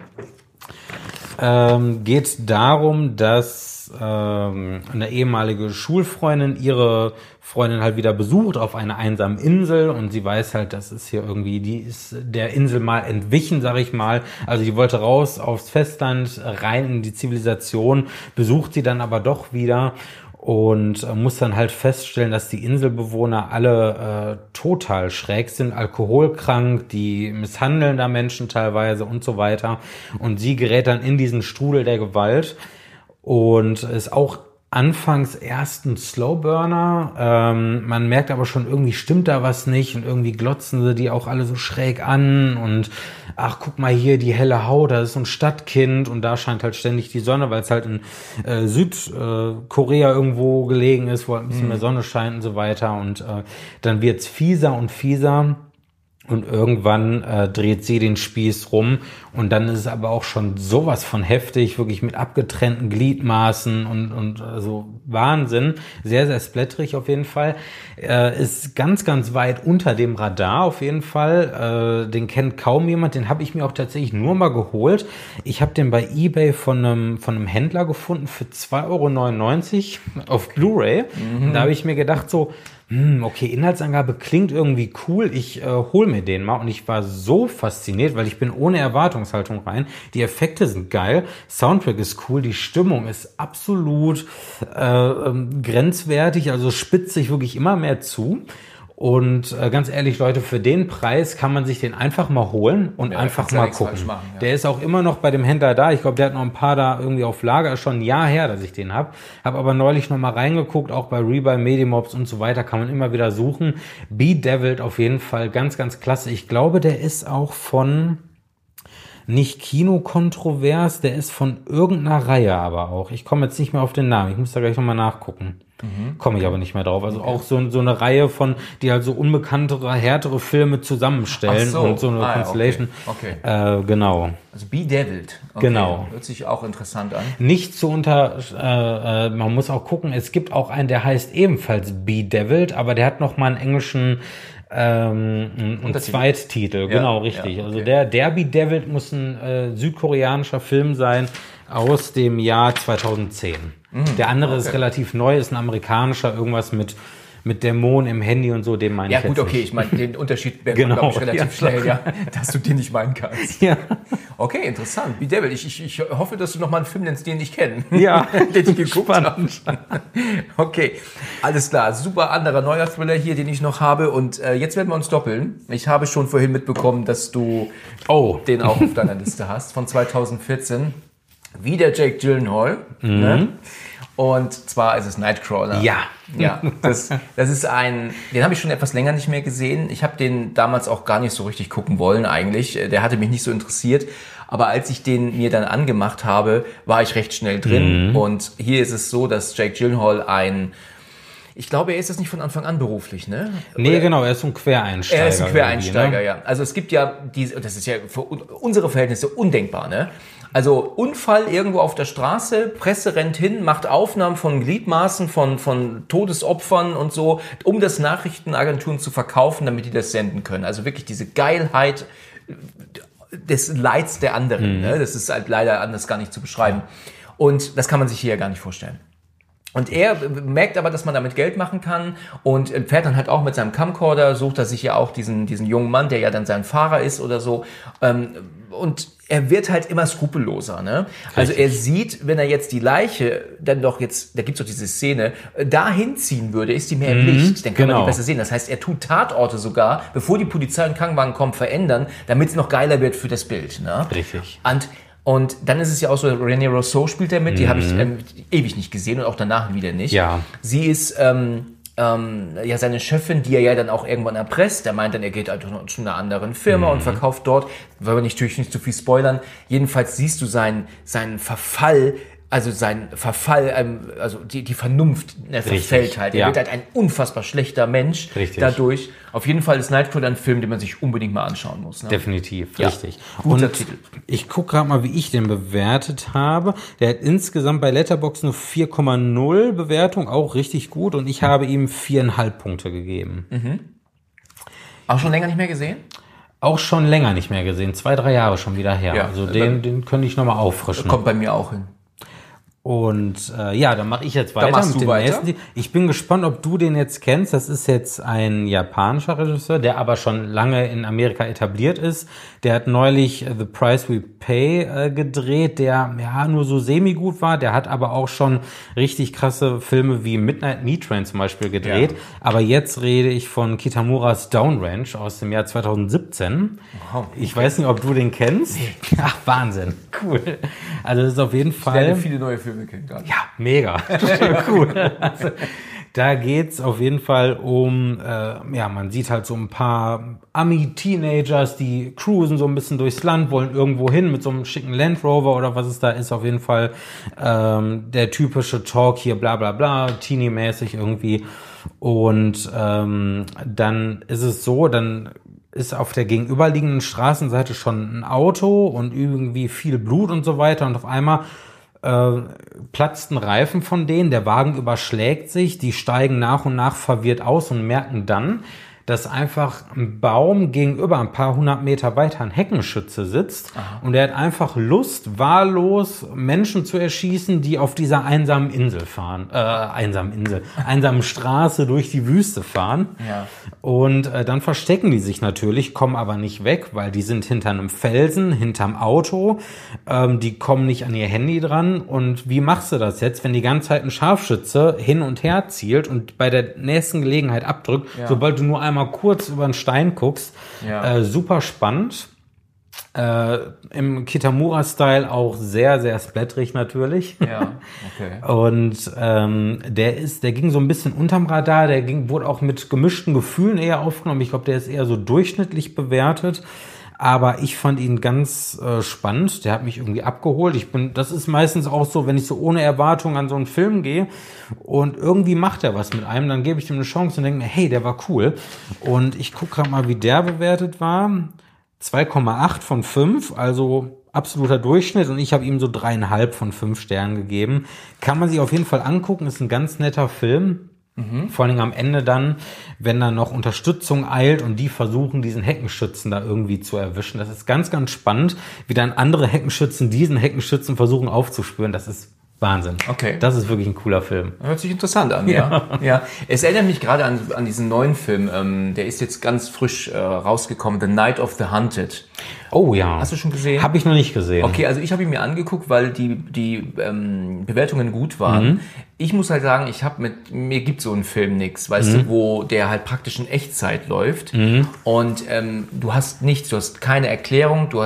Geht darum, dass eine ehemalige Schulfreundin ihre Freundin halt wieder besucht auf einer einsamen Insel und sie weiß halt, das ist hier irgendwie, die ist der Insel mal entwichen, sag ich mal. Also die wollte raus aufs Festland, rein in die Zivilisation, besucht sie dann aber doch wieder und muss dann halt feststellen, dass die Inselbewohner alle total schräg sind, alkoholkrank, die misshandeln da Menschen teilweise und so weiter. Und sie gerät dann in diesen Strudel der Gewalt und ist auch anfangs erst ein Slowburner. Man merkt aber schon, irgendwie stimmt da was nicht und irgendwie glotzen sie die auch alle so schräg an und ach, guck mal hier, die helle Haut, da ist so ein Stadtkind und da scheint halt ständig die Sonne, weil es halt in Südkorea irgendwo gelegen ist, wo halt ein bisschen mehr Sonne scheint und so weiter und dann wird's fieser und fieser. Und irgendwann dreht sie den Spieß rum und dann ist es aber auch schon sowas von heftig, wirklich mit abgetrennten Gliedmaßen und also Wahnsinn. Sehr, sehr splatterig auf jeden Fall. Ist ganz, ganz weit unter dem Radar auf jeden Fall. Den kennt kaum jemand, den habe ich mir auch tatsächlich nur mal geholt. Ich habe den bei eBay von einem Händler gefunden für 2,99 € auf Blu-ray. Da habe ich mir gedacht so, Okay, Inhaltsangabe klingt irgendwie cool. Ich hol mir den mal und ich war so fasziniert, weil ich bin ohne Erwartungshaltung rein. Die Effekte sind geil, Soundtrack ist cool, die Stimmung ist absolut grenzwertig, also spitzt sich wirklich immer mehr zu. Und ganz ehrlich, Leute, für den Preis kann man sich den einfach mal holen und einfach mal gucken. Machen, ja. Der ist auch immer noch bei dem Händler da. Ich glaube, der hat noch ein paar da irgendwie auf Lager. Ist schon ein Jahr her, dass ich den habe. Habe aber neulich noch mal reingeguckt, auch bei Rebuy, Medimobs und so weiter. Kann man immer wieder suchen. Bedeviled auf jeden Fall ganz, ganz klasse. Ich glaube, der ist auch von nicht Kinokontrovers, der ist von irgendeiner Reihe aber auch. Ich komme jetzt nicht mehr auf den Namen. Ich muss da gleich nochmal nachgucken. Komme ich aber nicht mehr drauf. Also auch so eine Reihe von, die halt so unbekanntere, härtere Filme zusammenstellen und so eine Constellation. Okay. Genau. Also Bedeviled. Okay. Genau. Hört sich auch interessant an. Nicht zu man muss auch gucken, es gibt auch einen, der heißt ebenfalls Bedeviled, aber der hat noch mal einen englischen ein Zweittitel, genau, richtig. Ja, okay. Also der Bedeviled muss ein südkoreanischer Film sein aus dem Jahr 2010. Der andere ist relativ neu, ist ein amerikanischer, irgendwas mit Dämonen im Handy und so, den meine ich jetzt nicht. Ich meine, den Unterschied merkt man, glaube ich, relativ schnell, dass du den nicht meinen kannst. Ja. Okay, interessant. Bedeviled. Ich hoffe, dass du noch mal einen Film nennst, den ich kenne. Ja, den ich geguckt habe. Okay, alles klar. Super anderer neuer Thriller hier, den ich noch habe. Und jetzt werden wir uns doppeln. Ich habe schon vorhin mitbekommen, dass du den auch auf deiner Liste hast, von 2014. Wieder Jake Gyllenhaal. Ne? Und zwar ist es Nightcrawler. Ja, das ist den habe ich schon etwas länger nicht mehr gesehen. Ich habe den damals auch gar nicht so richtig gucken wollen eigentlich. Der hatte mich nicht so interessiert. Aber als ich den mir dann angemacht habe, war ich recht schnell drin. Und hier ist es so, dass Jake Gyllenhaal ich glaube, er ist das nicht von Anfang an beruflich, ne? Nee, genau, er ist so ein Quereinsteiger. Er ist ein Quereinsteiger, ne? Ja. Also es gibt ja das ist ja für unsere Verhältnisse undenkbar, ne? Also Unfall irgendwo auf der Straße, Presse rennt hin, macht Aufnahmen von Gliedmaßen, von Todesopfern und so, um das Nachrichtenagenturen zu verkaufen, damit die das senden können. Also wirklich diese Geilheit des Leids der anderen, ne? Das ist halt leider anders gar nicht zu beschreiben. Und das kann man sich hier ja gar nicht vorstellen. Und er merkt aber, dass man damit Geld machen kann und fährt dann halt auch mit seinem Camcorder, sucht er sich ja auch diesen jungen Mann, der ja dann sein Fahrer ist oder so. Und er wird halt immer skrupelloser, ne? Also er sieht, wenn er jetzt die Leiche dann doch jetzt, da gibt's doch diese Szene, dahin ziehen würde, ist die mehr im Licht, dann kann man die besser sehen. Das heißt, er tut Tatorte sogar, bevor die Polizei und Krankenwagen kommen, verändern, damit es noch geiler wird für das Bild, ne? Richtig. Und dann ist es ja auch so, René Rousseau spielt da mit, die habe ich ewig nicht gesehen und auch danach wieder nicht. Ja. Sie ist seine Chefin, die er ja dann auch irgendwann erpresst. Der meint dann, er geht einfach zu einer anderen Firma und verkauft dort, weil wir natürlich nicht zu viel spoilern. Jedenfalls siehst du seinen Verfall, also die Vernunft, er verfällt halt. Er wird halt ein unfassbar schlechter Mensch dadurch. Auf jeden Fall ist Nightcrawler ein Film, den man sich unbedingt mal anschauen muss. Ne? Definitiv, ja. Richtig. Guter Und Titel. Ich gucke gerade mal, wie ich den bewertet habe. Der hat insgesamt bei Letterboxd eine 4,0 Bewertung, auch richtig gut. Und ich habe ihm 4,5 Punkte gegeben. Auch schon länger nicht mehr gesehen? Auch schon länger nicht mehr gesehen. 2-3 Jahre schon wieder her. Ja, also den könnte ich nochmal auffrischen. Kommt bei mir auch hin. Und dann mache ich jetzt weiter mit dem nächsten. Ich bin gespannt, ob du den jetzt kennst. Das ist jetzt ein japanischer Regisseur, der aber schon lange in Amerika etabliert ist. Der hat neulich The Price We Pay gedreht, der nur so semi-gut war. Der hat aber auch schon richtig krasse Filme wie Midnight Meat Train zum Beispiel gedreht. Ja. Aber jetzt rede ich von Kitamuras Down Ranch aus dem Jahr 2017. Wow, okay. Ich weiß nicht, ob du den kennst. Ach, Wahnsinn. Cool. Also das ist auf jeden Fall... Ich werde viele neue Filme kennen gerade. Ja, mega. Cool. Also, da geht's auf jeden Fall um, man sieht halt so ein paar Ami-Teenagers, die cruisen so ein bisschen durchs Land, wollen irgendwo hin mit so einem schicken Land Rover oder was es da ist. Auf jeden Fall der typische Talk hier, bla bla bla, Teenie-mäßig irgendwie. Und dann ist es so, dann ist auf der gegenüberliegenden Straßenseite schon ein Auto und irgendwie viel Blut und so weiter. Und auf einmal platzt ein Reifen von denen, der Wagen überschlägt sich, die steigen nach und nach verwirrt aus und merken dann, dass einfach ein Baum gegenüber ein paar 100 Meter weiter ein Heckenschütze sitzt. Aha. Und der hat einfach Lust, wahllos Menschen zu erschießen, die auf dieser einsamen Straße durch die Wüste fahren. Ja. Und dann verstecken die sich natürlich, kommen aber nicht weg, weil die sind hinter einem Felsen, hinterm Auto. Die kommen nicht an ihr Handy dran. Und wie machst du das jetzt, wenn die ganze Zeit ein Scharfschütze hin und her zielt und bei der nächsten Gelegenheit abdrückt, sobald du nur einmal kurz über den Stein guckst? Ja. Super spannend. Im Kitamura-Style auch sehr, sehr splatterig natürlich. Ja, okay. Und der ging so ein bisschen unterm Radar, wurde auch mit gemischten Gefühlen eher aufgenommen. Ich glaube, der ist eher so durchschnittlich bewertet. Aber ich fand ihn ganz spannend. Der hat mich irgendwie abgeholt. Das ist meistens auch so, wenn ich so ohne Erwartung an so einen Film gehe und irgendwie macht er was mit einem, dann gebe ich dem eine Chance und denke mir, hey, der war cool. Und ich gucke gerade mal, wie der bewertet war. 2,8 von 5, also absoluter Durchschnitt. Und ich habe ihm so 3,5 von 5 Sternen gegeben. Kann man sich auf jeden Fall angucken. Ist ein ganz netter Film. Vor allem am Ende dann, wenn dann noch Unterstützung eilt und die versuchen, diesen Heckenschützen da irgendwie zu erwischen. Das ist ganz, ganz spannend, wie dann andere Heckenschützen diesen Heckenschützen versuchen aufzuspüren. Das ist Wahnsinn. Okay. Das ist wirklich ein cooler Film. Hört sich interessant an, ja. Es erinnert mich gerade an diesen neuen Film, der ist jetzt ganz frisch rausgekommen, The Night of the Hunted. Oh ja. Hast du schon gesehen? Habe ich noch nicht gesehen. Okay, also ich habe ihn mir angeguckt, weil die Bewertungen gut waren. Ich muss halt sagen, mir gibt so einen Film nix, weißt du, wo der halt praktisch in Echtzeit läuft. Und du hast nichts, du hast keine Erklärung, du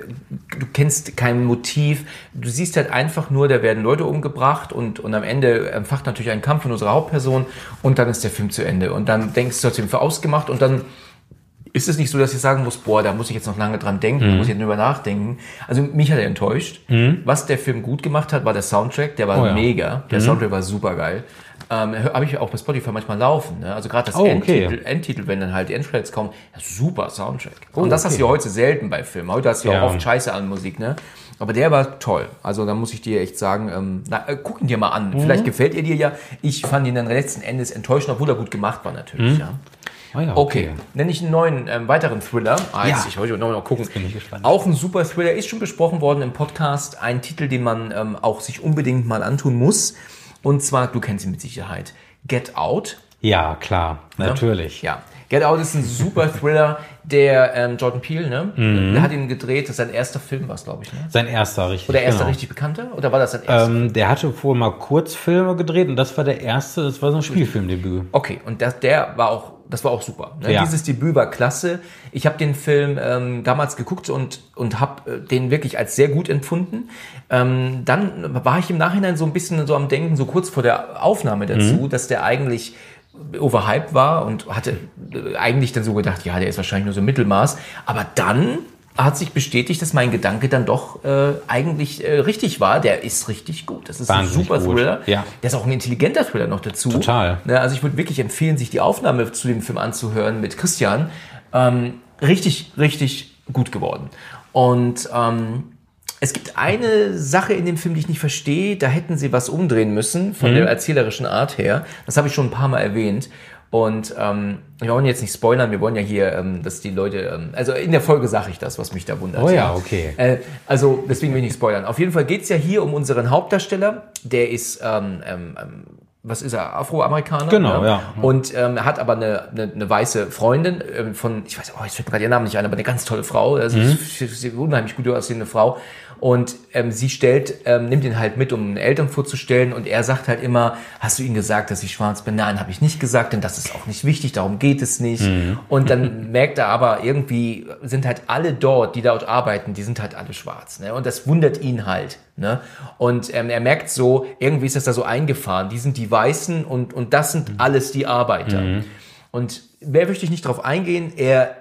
kennst kein Motiv. Du siehst halt einfach nur, da werden Leute umgebracht und am Ende entfacht natürlich ein Kampf von unserer Hauptperson und dann ist der Film zu Ende. Und dann denkst du, du hast den Film ausgemacht und dann ist es nicht so, dass ich sagen muss, boah, da muss ich jetzt noch lange dran denken, da muss ich jetzt drüber nachdenken. Also mich hat er enttäuscht. Was der Film gut gemacht hat, war der Soundtrack, der war mega. Der Soundtrack war super geil. Habe ich auch bei Spotify manchmal laufen. Ne? Also gerade das Endtitel, wenn dann halt die Endcredits kommen, super Soundtrack. Und das hast du ja heute selten bei Filmen. Heute hast du ja auch oft Scheiße an Musik, ne? Aber der war toll. Also da muss ich dir echt sagen, guck ihn dir mal an. Vielleicht gefällt er dir ja. Ich fand ihn dann letzten Endes enttäuschend, obwohl er gut gemacht war natürlich. Ja. Oh ja, okay, nenne ich einen neuen, weiteren Thriller. Ich wollte noch gucken. Jetzt bin ich gespannt. Auch ein super Thriller, ist schon besprochen worden im Podcast. Ein Titel, den man auch sich unbedingt mal antun muss. Und zwar, du kennst ihn mit Sicherheit, Get Out. Ja, klar, natürlich. Ja, Get Out ist ein super Thriller, der Jordan Peele, ne? Der hat ihn gedreht, das ist sein erster Film, was glaube ich, ne? Sein erster, richtig. Oder erster richtig bekannter? Oder war das sein erster? Der hatte vorher mal Kurzfilme gedreht und das war der erste, das war so ein Spielfilmdebüt. Okay, und das war auch super. Ne? Ja. Dieses Debüt war klasse. Ich habe den Film damals geguckt und habe den wirklich als sehr gut empfunden. Dann war ich im Nachhinein so ein bisschen so am Denken, so kurz vor der Aufnahme dazu, dass der eigentlich overhyped war und hatte eigentlich dann so gedacht, ja, der ist wahrscheinlich nur so Mittelmaß. Aber dann hat sich bestätigt, dass mein Gedanke dann doch eigentlich richtig war. Der ist richtig gut. Das ist wahnsinnig ein super Thriller. Ja. Der ist auch ein intelligenter Thriller noch dazu. Total. Ja, also ich würde wirklich empfehlen, sich die Aufnahme zu dem Film anzuhören mit Christian. Richtig, richtig gut geworden. Und es gibt eine Sache in dem Film, die ich nicht verstehe. Da hätten sie was umdrehen müssen von der erzählerischen Art her. Das habe ich schon ein paar Mal erwähnt. Und wir wollen jetzt nicht spoilern, wir wollen ja hier, dass die Leute, also in der Folge sage ich das, was mich da wundert. Oh ja, okay. Also deswegen will ich nicht spoilern. Auf jeden Fall geht's ja hier um unseren Hauptdarsteller, der ist, was ist er, Afroamerikaner? Genau, ja. Und er hat aber eine weiße Freundin von, ich weiß, jetzt fällt mir gerade ihr Name nicht ein, aber eine ganz tolle Frau, also sie unheimlich gut aussehende Frau. Und sie nimmt ihn halt mit, um den Eltern vorzustellen. Und er sagt halt immer, hast du ihnen gesagt, dass ich schwarz bin? Nein, habe ich nicht gesagt, denn das ist auch nicht wichtig, darum geht es nicht. Und dann merkt er aber, irgendwie sind halt alle dort, die dort arbeiten, die sind halt alle schwarz. Ne? Und das wundert ihn halt. Ne? Und er merkt so, irgendwie ist das da so eingefahren. Die sind die Weißen und das sind alles die Arbeiter. Und mehr möchte ich nicht drauf eingehen. Er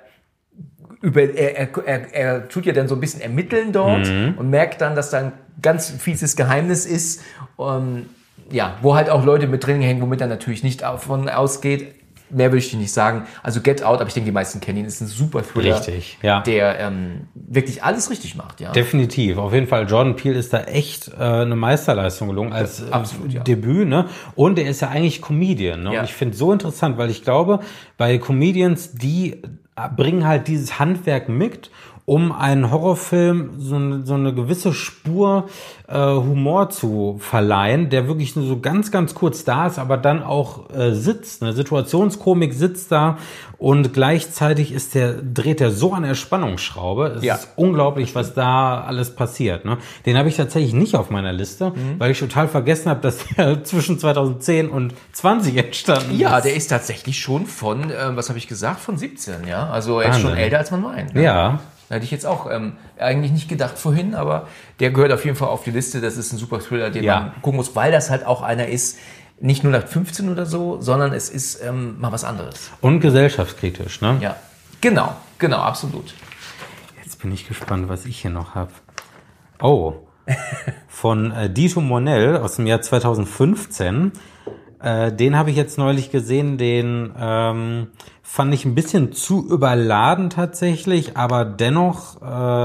tut ja dann so ein bisschen ermitteln dort und merkt dann, dass da ein ganz fieses Geheimnis ist, wo halt auch Leute mit drin hängen, womit er natürlich nicht davon ausgeht. mehr will ich dir nicht sagen. Also Get Out, aber ich denke, die meisten kennen ihn, ist ein super Thriller, Richtig, ja. der wirklich alles richtig macht. Ja. Definitiv, auf jeden Fall. Jordan Peele ist da echt eine Meisterleistung gelungen als Absolut, ja. Debüt, ne? Und er ist ja eigentlich Comedian, ne? Ja. Und ich finde es so interessant, weil ich glaube, bei Comedians, die bringen halt dieses Handwerk mit, um einen Horrorfilm so eine gewisse Spur Humor zu verleihen, der wirklich nur so ganz, ganz kurz da ist, aber dann auch sitzt. Eine Situationskomik sitzt da und gleichzeitig dreht er so an der Spannungsschraube. Es ist unglaublich, was da alles passiert. Ne? Den habe ich tatsächlich nicht auf meiner Liste, weil ich total vergessen habe, dass der zwischen 2010 und 20 entstanden ist. Ja, der ist tatsächlich schon von, was habe ich gesagt, von 17, ja. Also er ist schon älter, als man meint. Ne? Ja. Da hätte ich jetzt auch eigentlich nicht gedacht vorhin, aber der gehört auf jeden Fall auf die Liste. Das ist ein super Thriller, den man gucken muss, weil das halt auch einer ist, nicht 0815 oder so, sondern es ist mal was anderes. Und gesellschaftskritisch, ne? Ja, genau, absolut. Jetzt bin ich gespannt, was ich hier noch habe. Oh, von Dito Mornell aus dem Jahr 2015. Den habe ich jetzt neulich gesehen, den fand ich ein bisschen zu überladen tatsächlich, aber dennoch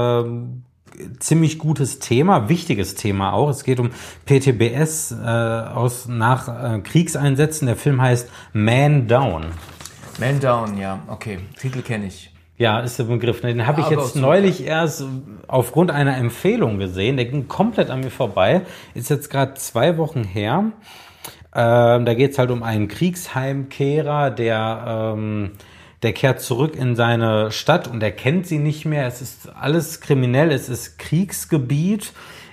ziemlich gutes Thema, wichtiges Thema auch. Es geht um PTBS nach Kriegseinsätzen. Der Film heißt Man Down. Man Down, ja, okay. Titel kenne ich. Ja, ist der Begriff. Den habe ich Aber jetzt neulich erst aufgrund einer Empfehlung gesehen. Der ging komplett an mir vorbei. Ist jetzt gerade 2 Wochen her. Da geht es halt um einen Kriegsheimkehrer, der kehrt zurück in seine Stadt und er kennt sie nicht mehr. Es ist alles kriminell, es ist Kriegsgebiet.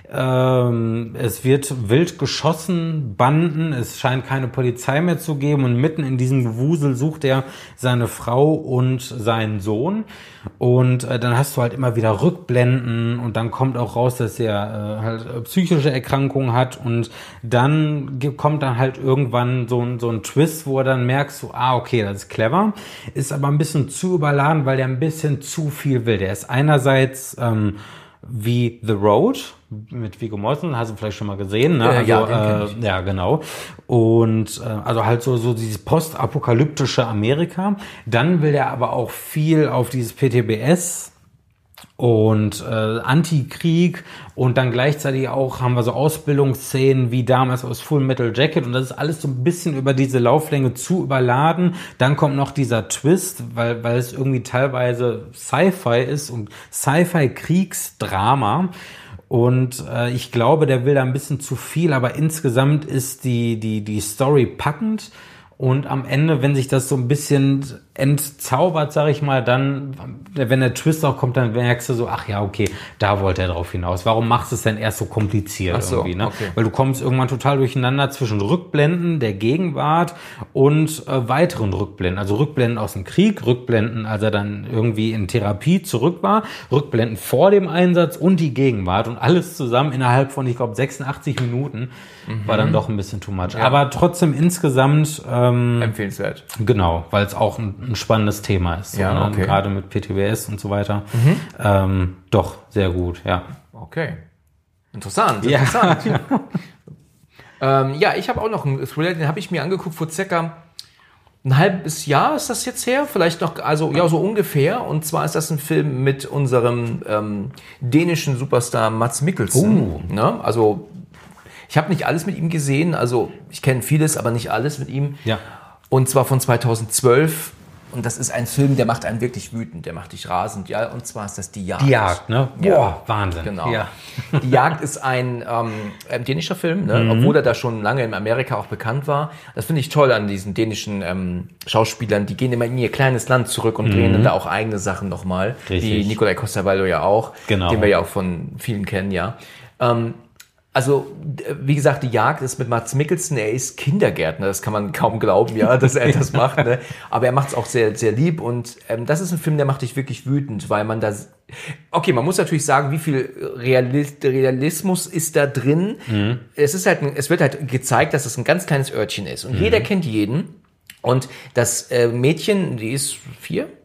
Es wird wild geschossen, Banden, es scheint keine Polizei mehr zu geben und mitten in diesem Gewusel sucht er seine Frau und seinen Sohn und dann hast du halt immer wieder Rückblenden und dann kommt auch raus, dass er halt psychische Erkrankungen hat und dann kommt dann halt irgendwann so ein Twist, wo er dann merkst, so, okay, das ist clever, ist aber ein bisschen zu überladen, weil der ein bisschen zu viel will. Der ist einerseits wie The Road mit Viggo Mortensen, hast du vielleicht schon mal gesehen, ne? Also, ja, den kenn ich. Ja, genau. Und also halt so dieses postapokalyptische Amerika. Dann will er aber auch viel auf dieses PTBS und Antikrieg und dann gleichzeitig auch haben wir so Ausbildungsszenen wie damals aus Full Metal Jacket und das ist alles so ein bisschen über diese Lauflänge zu überladen. Dann kommt noch dieser Twist, weil es irgendwie teilweise Sci-Fi ist und Sci-Fi-Kriegsdrama. Und ich glaube, der will da ein bisschen zu viel, aber insgesamt ist die Story packend. Und am Ende, wenn sich das so ein bisschen entzaubert, sag ich mal, dann, wenn der Twist auch kommt, dann merkst du so, ach ja, okay, da wollte er drauf hinaus. Warum machst du es denn erst so kompliziert irgendwie, ne? Okay. Weil du kommst irgendwann total durcheinander zwischen Rückblenden der Gegenwart und weiteren Rückblenden. Also Rückblenden aus dem Krieg, Rückblenden, als er dann irgendwie in Therapie zurück war, Rückblenden vor dem Einsatz und die Gegenwart und alles zusammen innerhalb von, ich glaube, 86 Minuten war dann doch ein bisschen too much. Ja. Aber trotzdem insgesamt Empfehlenswert. genau, weil es auch ein spannendes Thema ist. Ja, ne? okay. Gerade mit PTBS und so weiter. Doch, sehr gut, ja. Okay. Interessant. Ja. Ja, ich habe auch noch einen Thriller, den habe ich mir angeguckt vor circa ein halbes Jahr ist das jetzt her, vielleicht noch, also ja, so ungefähr. Und zwar ist das ein Film mit unserem dänischen Superstar Mads Mikkelsen. Ne? Also ich habe nicht alles mit ihm gesehen, also ich kenne vieles, aber nicht alles mit ihm. Ja. Und zwar von 2012. Und das ist ein Film, der macht einen wirklich wütend, der macht dich rasend. Ja, und zwar ist das Die Jagd. Die Jagd, ne? Ja. Boah, Wahnsinn. Genau. Ja. Die Jagd ist ein dänischer Film, ne? Obwohl er da schon lange in Amerika auch bekannt war. Das finde ich toll an diesen dänischen Schauspielern. Die gehen immer in ihr kleines Land zurück und drehen dann da auch eigene Sachen nochmal. Richtig. Wie Nikolai Coster-Waldau ja auch, Genau. den wir ja auch von vielen kennen, ja. Also, wie gesagt, Die Jagd ist mit Mads Mikkelsen, er ist Kindergärtner, das kann man kaum glauben, ja, dass er das macht, ne? Aber er macht es auch sehr, sehr lieb und das ist ein Film, der macht dich wirklich wütend, weil man da, okay, man muss natürlich sagen, wie viel Realismus ist da drin. Es ist halt, es wird halt gezeigt, dass es ein ganz kleines Örtchen ist und jeder kennt jeden. Und das Mädchen, die ist 4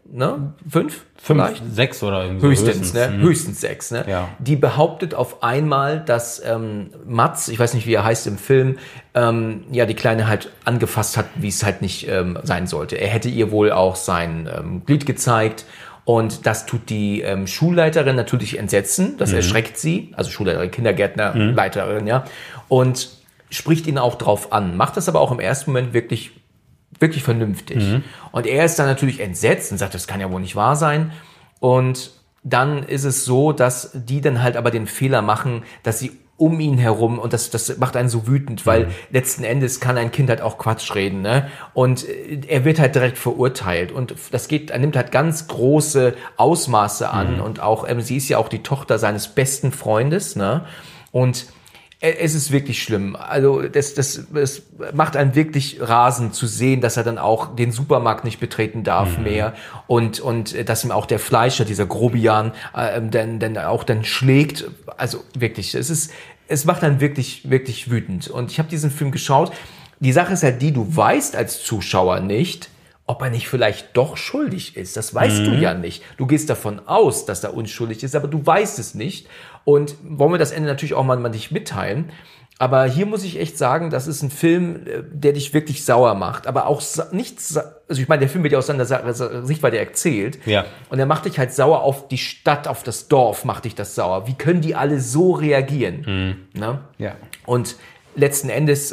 ne? 5? 5, 6 oder irgendwie so. Höchstens, ne? Höchstens 6, ne? Ja. Die behauptet auf einmal, dass Mats, ich weiß nicht, wie er heißt im Film, die Kleine halt angefasst hat, wie es halt nicht sein sollte. Er hätte ihr wohl auch sein Glied gezeigt. Und das tut die Schulleiterin natürlich entsetzen. Das erschreckt sie. Also Schulleiterin, Kindergärtnerleiterin, ja. Und spricht ihn auch drauf an. Macht das aber auch im ersten Moment wirklich vernünftig. Und er ist dann natürlich entsetzt und sagt, das kann ja wohl nicht wahr sein. Und dann ist es so, dass die dann halt aber den Fehler machen, dass sie um ihn herum, und das macht einen so wütend, weil letzten Endes kann ein Kind halt auch Quatsch reden, ne? Und er wird halt direkt verurteilt und er nimmt halt ganz große Ausmaße an und auch, sie ist ja auch die Tochter seines besten Freundes, ne? Und es ist wirklich schlimm. Also das macht einen wirklich rasend zu sehen, dass er dann auch den Supermarkt nicht betreten darf mehr und dass ihm auch der Fleischer, dieser Grobian, dann schlägt. Also wirklich, es macht einen wirklich, wirklich wütend. Und ich habe diesen Film geschaut. Die Sache ist halt die, du weißt als Zuschauer nicht, ob er nicht vielleicht doch schuldig ist. Das weißt du ja nicht. Du gehst davon aus, dass er unschuldig ist, aber du weißt es nicht. Und wollen wir das Ende natürlich auch mal nicht mitteilen. Aber hier muss ich echt sagen, das ist ein Film, der dich wirklich sauer macht. Aber auch nichts, also ich meine, der Film wird ja aus seiner Sichtweise erzählt. Ja. Und er macht dich halt sauer auf die Stadt, auf das Dorf macht dich das sauer. Wie können die alle so reagieren? Ne? Ja. Und letzten Endes,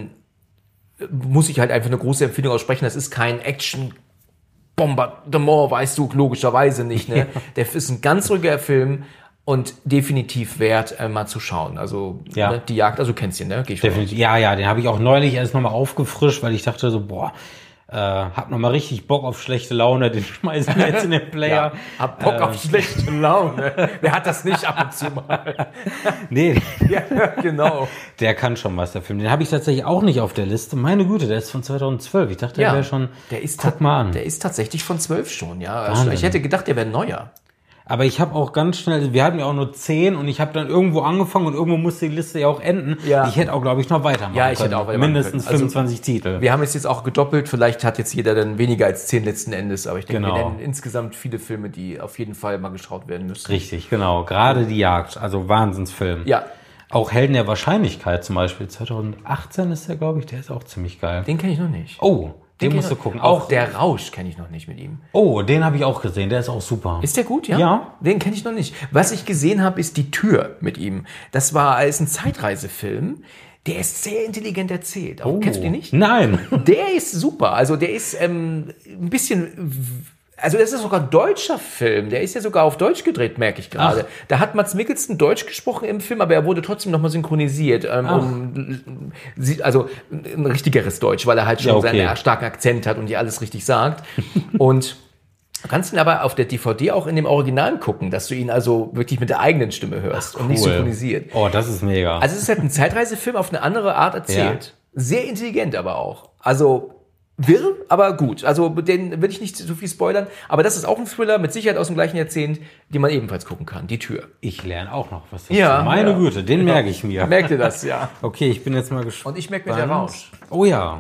muss ich halt einfach eine große Empfehlung aussprechen. Das ist kein Action-Bombardement, weißt du, logischerweise nicht. Ne? Der ist ein ganz ruhiger Film und definitiv wert, mal zu schauen. Also ne, die Jagd, also du kennst ihn, ne? Geh ich Definitiv. Ja, den habe ich auch neulich erst nochmal aufgefrischt, weil ich dachte so, hab nochmal richtig Bock auf schlechte Laune, den schmeißen wir jetzt in den Player. Ja, hab Bock auf schlechte Laune. Wer hat das nicht ab und zu mal? Nee, Ja, genau. der kann schon was, der Film. Den habe ich tatsächlich auch nicht auf der Liste. Meine Güte, der ist von 2012. Ich dachte, der wäre schon, guck mal an. Der ist tatsächlich von 12 schon, ja. Wahnsinn. Ich hätte gedacht, der wäre neuer. Aber ich habe auch ganz schnell, wir hatten ja auch nur 10 und ich habe dann irgendwo angefangen und irgendwo musste die Liste ja auch enden. Ja. Ich hätte auch, glaube ich, noch weitermachen können. Ja, ich hätte auch weitermachen mindestens können. 25 Titel. Wir haben es jetzt auch gedoppelt. Vielleicht hat jetzt jeder dann weniger als 10 letzten Endes. Aber ich denke, wir nennen insgesamt viele Filme, die auf jeden Fall mal geschaut werden müssen. Richtig, genau. Gerade die Jagd, also Wahnsinnsfilm. Ja. Auch Helden der Wahrscheinlichkeit zum Beispiel. 2018 ist der, glaube ich, der ist auch ziemlich geil. Den kenne ich noch nicht. Oh, den musst du gucken. Auch Der Rausch kenne ich noch nicht mit ihm. Oh, den habe ich auch gesehen. Der ist auch super. Ist der gut, ja? Ja. Den kenne ich noch nicht. Was ich gesehen habe, ist Die Tür mit ihm. Das ist ein Zeitreisefilm. Der ist sehr intelligent erzählt. Auch, kennst du den nicht? Nein. Der ist super. Also der ist ein bisschen... Also das ist sogar ein deutscher Film. Der ist ja sogar auf Deutsch gedreht, merke ich gerade. Ach. Da hat Mads Mikkelsen Deutsch gesprochen im Film, aber er wurde trotzdem nochmal synchronisiert. Also ein richtigeres Deutsch, weil er halt schon seinen starken Akzent hat und dir alles richtig sagt. Und du kannst ihn aber auf der DVD auch in dem Original gucken, dass du ihn also wirklich mit der eigenen Stimme hörst und nicht synchronisiert. Oh, das ist mega. Also es ist halt ein Zeitreisefilm auf eine andere Art erzählt. Ja. Sehr intelligent aber auch. Also wirr, aber gut. Also den will ich nicht so viel spoilern. Aber das ist auch ein Thriller, mit Sicherheit aus dem gleichen Jahrzehnt, den man ebenfalls gucken kann. Die Tür. Ich lerne auch noch was dazu. Ja. Meine Güte, den merke ich mir. Merkt ihr das, ja. Okay, ich bin jetzt mal gespannt. Und ich merke mir Der Rausch. Oh ja.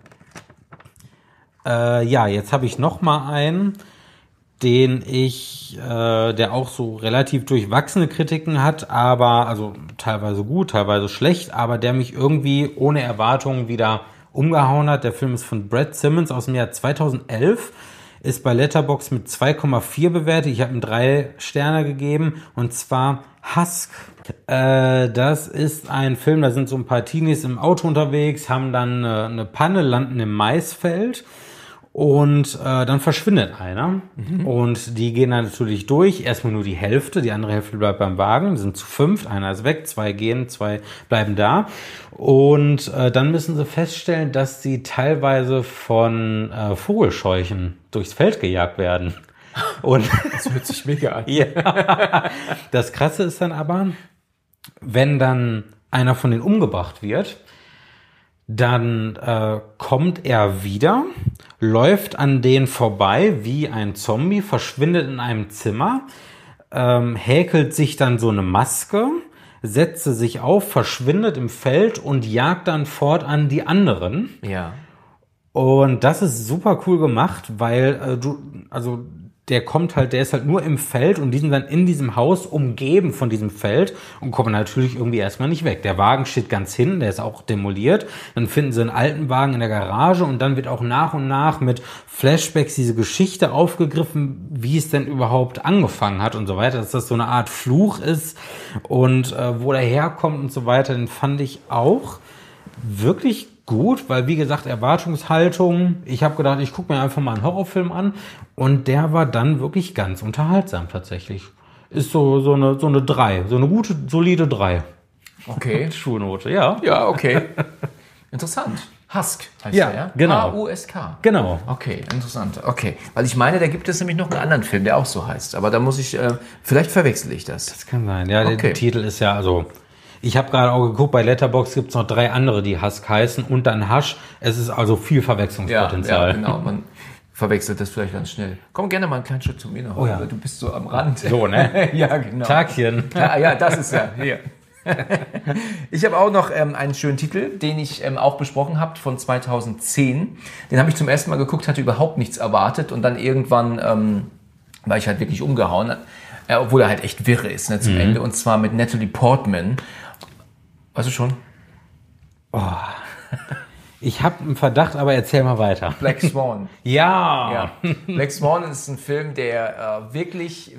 Jetzt habe ich noch mal einen, den der auch so relativ durchwachsene Kritiken hat, aber, also teilweise gut, teilweise schlecht, aber der mich irgendwie ohne Erwartungen wieder umgehauen hat. Der Film ist von Brad Simmons aus dem Jahr 2011, ist bei Letterboxd mit 2,4 bewertet. Ich habe ihm 3 Sterne gegeben, und zwar Husk. Das ist ein Film, da sind so ein paar Teenies im Auto unterwegs, haben dann eine Panne, landen im Maisfeld. Und dann verschwindet einer. Und die gehen dann natürlich durch. Erstmal nur die Hälfte, die andere Hälfte bleibt beim Wagen. Die sind zu 5, einer ist weg, 2 gehen, 2 bleiben da. Und dann müssen sie feststellen, dass sie teilweise von Vogelscheuchen durchs Feld gejagt werden. Und das hört sich mega an. Ja. Das Krasse ist dann aber, wenn dann einer von denen umgebracht wird, dann kommt er wieder, läuft an denen vorbei wie ein Zombie, verschwindet in einem Zimmer, häkelt sich dann so eine Maske, setzt sie sich auf, verschwindet im Feld und jagt dann fortan die anderen. Ja. Und das ist super cool gemacht, weil der ist halt nur im Feld und die sind dann in diesem Haus umgeben von diesem Feld und kommen natürlich irgendwie erstmal nicht weg. Der Wagen steht ganz hinten, der ist auch demoliert. Dann finden sie einen alten Wagen in der Garage und dann wird auch nach und nach mit Flashbacks diese Geschichte aufgegriffen, wie es denn überhaupt angefangen hat und so weiter, dass das so eine Art Fluch ist und wo der herkommt und so weiter, den fand ich auch wirklich gut, weil wie gesagt, Erwartungshaltung, ich habe gedacht, ich gucke mir einfach mal einen Horrorfilm an und der war dann wirklich ganz unterhaltsam tatsächlich. Ist so eine 3, so eine gute, solide 3. Okay. Schulnote, ja. Ja, okay. Interessant. Husk heißt Ja, der, ja? genau. H-U-S-K. Genau. Okay, interessant. Okay. Weil ich meine, da gibt es nämlich noch einen anderen Film, der auch so heißt. Aber da muss ich, vielleicht verwechsel ich das. Das kann sein. Ja, Okay. der Titel ist ja, also ich habe gerade auch geguckt, bei Letterboxd gibt es noch 3 andere, die Husk heißen und dann Hush. Es ist also viel Verwechslungspotenzial. Ja, genau. Man verwechselt das vielleicht ganz schnell. Komm gerne mal einen kleinen Schritt zu mir nach Hause. ja. Du bist so am Rand. So, ne? Ja, genau. Tagchen. Ja, das ist ja hier. Ich habe auch noch einen schönen Titel, den ich auch besprochen habe, von 2010. Den habe ich zum ersten Mal geguckt, hatte überhaupt nichts erwartet und dann irgendwann war ich halt wirklich umgehauen, obwohl er halt echt wirre ist, ne, zum Ende. Und zwar mit Natalie Portman. Weißt du schon? Ich habe einen Verdacht, aber erzähl mal weiter. Black Swan. Ja. Ja. Black Swan ist ein Film, der wirklich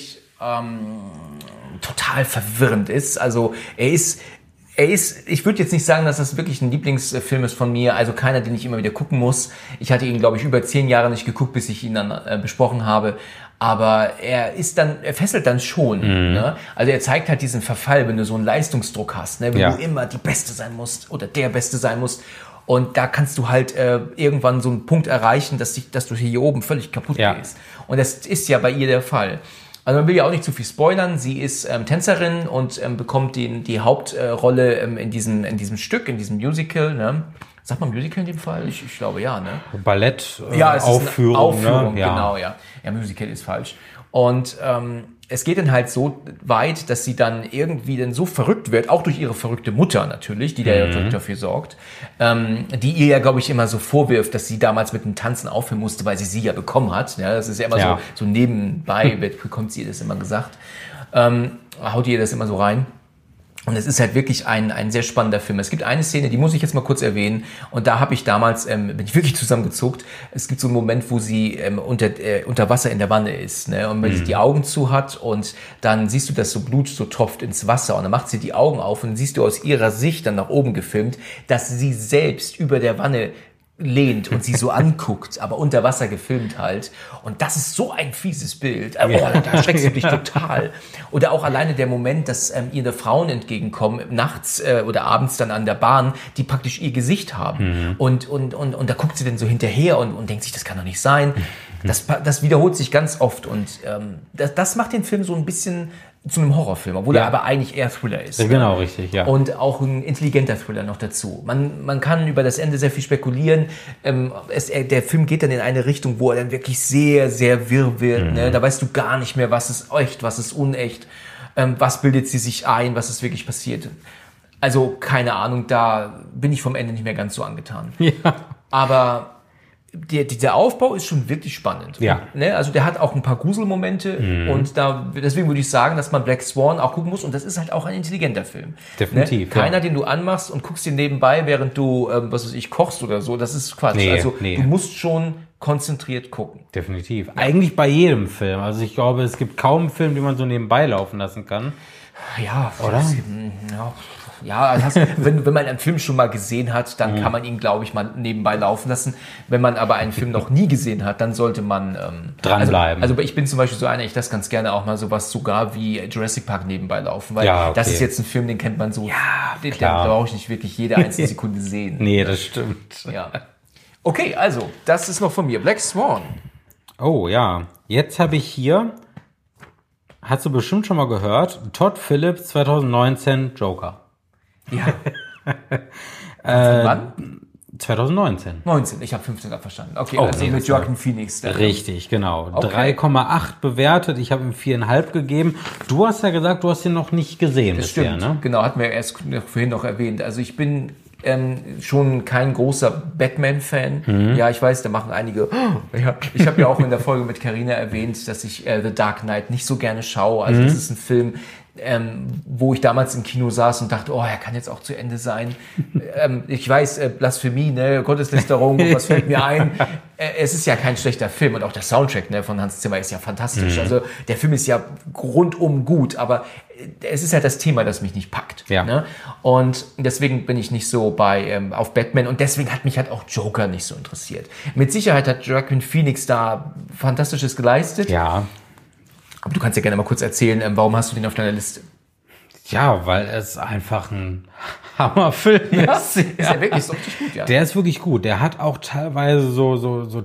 total verwirrend ist. Also er ist, ich würde jetzt nicht sagen, dass das wirklich ein Lieblingsfilm ist von mir, also keiner, den ich immer wieder gucken muss. Ich hatte ihn, glaube ich, über 10 Jahre nicht geguckt, bis ich ihn dann besprochen habe. Aber er fesselt dann schon. Ne? Also er zeigt halt diesen Verfall, wenn du so einen Leistungsdruck hast, ne? Wenn du immer die Beste sein musst oder der Beste sein musst. Und da kannst du halt irgendwann so einen Punkt erreichen, dass du hier oben völlig kaputt gehst. Und das ist ja bei ihr der Fall. Also man will ja auch nicht zu viel spoilern. Sie ist Tänzerin und bekommt die Hauptrolle in diesem Stück, in diesem Musical. Ne? Sagt man Musical in dem Fall? Ich glaube ja. Ne? Ballett, ja, es Aufführung. Ist eine Aufführung, ne? Ja. Genau, ja. Ja, Musical ist falsch. Und es geht dann halt so weit, dass sie dann irgendwie dann so verrückt wird, auch durch ihre verrückte Mutter natürlich, die dafür sorgt, die ihr ja, glaube ich, immer so vorwirft, dass sie damals mit dem Tanzen aufhören musste, weil sie ja bekommen hat. Ja, das ist ja immer so nebenbei, bekommt sie ihr das immer gesagt. Haut ihr das immer so rein. Und es ist halt wirklich ein sehr spannender Film. Es gibt eine Szene, die muss ich jetzt mal kurz erwähnen. Und da habe ich damals, bin ich wirklich zusammengezuckt. Es gibt so einen Moment, wo sie unter Wasser in der Wanne ist. Ne? Und wenn sie die Augen zu hat und dann siehst du, dass so Blut so tropft ins Wasser. Und dann macht sie die Augen auf und dann siehst du aus ihrer Sicht dann nach oben gefilmt, dass sie selbst über der Wanne lehnt und sie so anguckt, aber unter Wasser gefilmt halt. Und das ist so ein fieses Bild. Da erschreckst du dich total. Oder auch alleine der Moment, dass ihr da Frauen entgegenkommen, nachts oder abends dann an der Bahn, die praktisch ihr Gesicht haben. Und da guckt sie dann so hinterher und denkt sich, das kann doch nicht sein. Das wiederholt sich ganz oft und das macht den Film so ein bisschen zu einem Horrorfilm, obwohl er aber eigentlich eher Thriller ist. Ja, genau, richtig, ja. Und auch ein intelligenter Thriller noch dazu. Man kann über das Ende sehr viel spekulieren. Der Film geht dann in eine Richtung, wo er dann wirklich sehr, sehr wirr wird. Ne? Da weißt du gar nicht mehr, was ist echt, was ist unecht. Was bildet sie sich ein, was ist wirklich passiert. Also, keine Ahnung, da bin ich vom Ende nicht mehr ganz so angetan. Ja. Aber dieser Aufbau ist schon wirklich spannend. Ja. Und, ne, also der hat auch ein paar Gruselmomente und deswegen würde ich sagen, dass man Black Swan auch gucken muss und das ist halt auch ein intelligenter Film. Definitiv. Ne? Keiner, den du anmachst und guckst dir nebenbei, während du, kochst oder so, das ist Quatsch. Du musst schon konzentriert gucken. Definitiv. Eigentlich bei jedem Film. Also ich glaube, es gibt kaum einen Film, den man so nebenbei laufen lassen kann. Ja, oder? Ja, wenn man einen Film schon mal gesehen hat, dann kann man ihn, glaube ich, mal nebenbei laufen lassen. Wenn man aber einen Film noch nie gesehen hat, dann sollte man dranbleiben. Also ich bin zum Beispiel so einer, ich lasse ganz gerne auch mal sowas sogar wie Jurassic Park nebenbei laufen, weil das ist jetzt ein Film, den kennt man so. Ja, da brauche ich nicht wirklich jede einzelne Sekunde sehen. Nee, das stimmt. Ja. Okay, also, das ist noch von mir. Black Swan. Oh ja, jetzt habe ich hier, hast du bestimmt schon mal gehört, Todd Phillips 2019 Joker. Ja. Wann? 2019. 19, ich habe 15 gerade verstanden. Okay, mit Joaquin Phoenix. Richtig, genau. Okay. 3,8 bewertet, ich habe ihm 4,5 gegeben. Du hast ja gesagt, du hast ihn noch nicht gesehen das bisher, stimmt. Ne? Genau, hatten wir erst vorhin noch erwähnt. Also ich bin schon kein großer Batman-Fan. Ja, ich weiß, da machen einige. Ja, ich habe ja auch in der Folge mit Carina erwähnt, dass ich The Dark Knight nicht so gerne schaue. Also das ist ein Film, wo ich damals im Kino saß und dachte, er kann jetzt auch zu Ende sein. Ich weiß, Blasphemie, ne, Gotteslästerung, was fällt mir ein? Es ist ja kein schlechter Film und auch der Soundtrack, ne, von Hans Zimmer ist ja fantastisch. Also der Film ist ja rundum gut, aber es ist halt das Thema, das mich nicht packt. Ja. Ne? Und deswegen bin ich nicht so auf Batman und deswegen hat mich halt auch Joker nicht so interessiert. Mit Sicherheit hat Joaquin Phoenix da Fantastisches geleistet. Ja. Aber du kannst ja gerne mal kurz erzählen, warum hast du den auf deiner Liste? Ja, weil es einfach ein Hammerfilm ist. Ist ja wirklich so richtig gut, ja. Der ist wirklich gut. Der hat auch teilweise so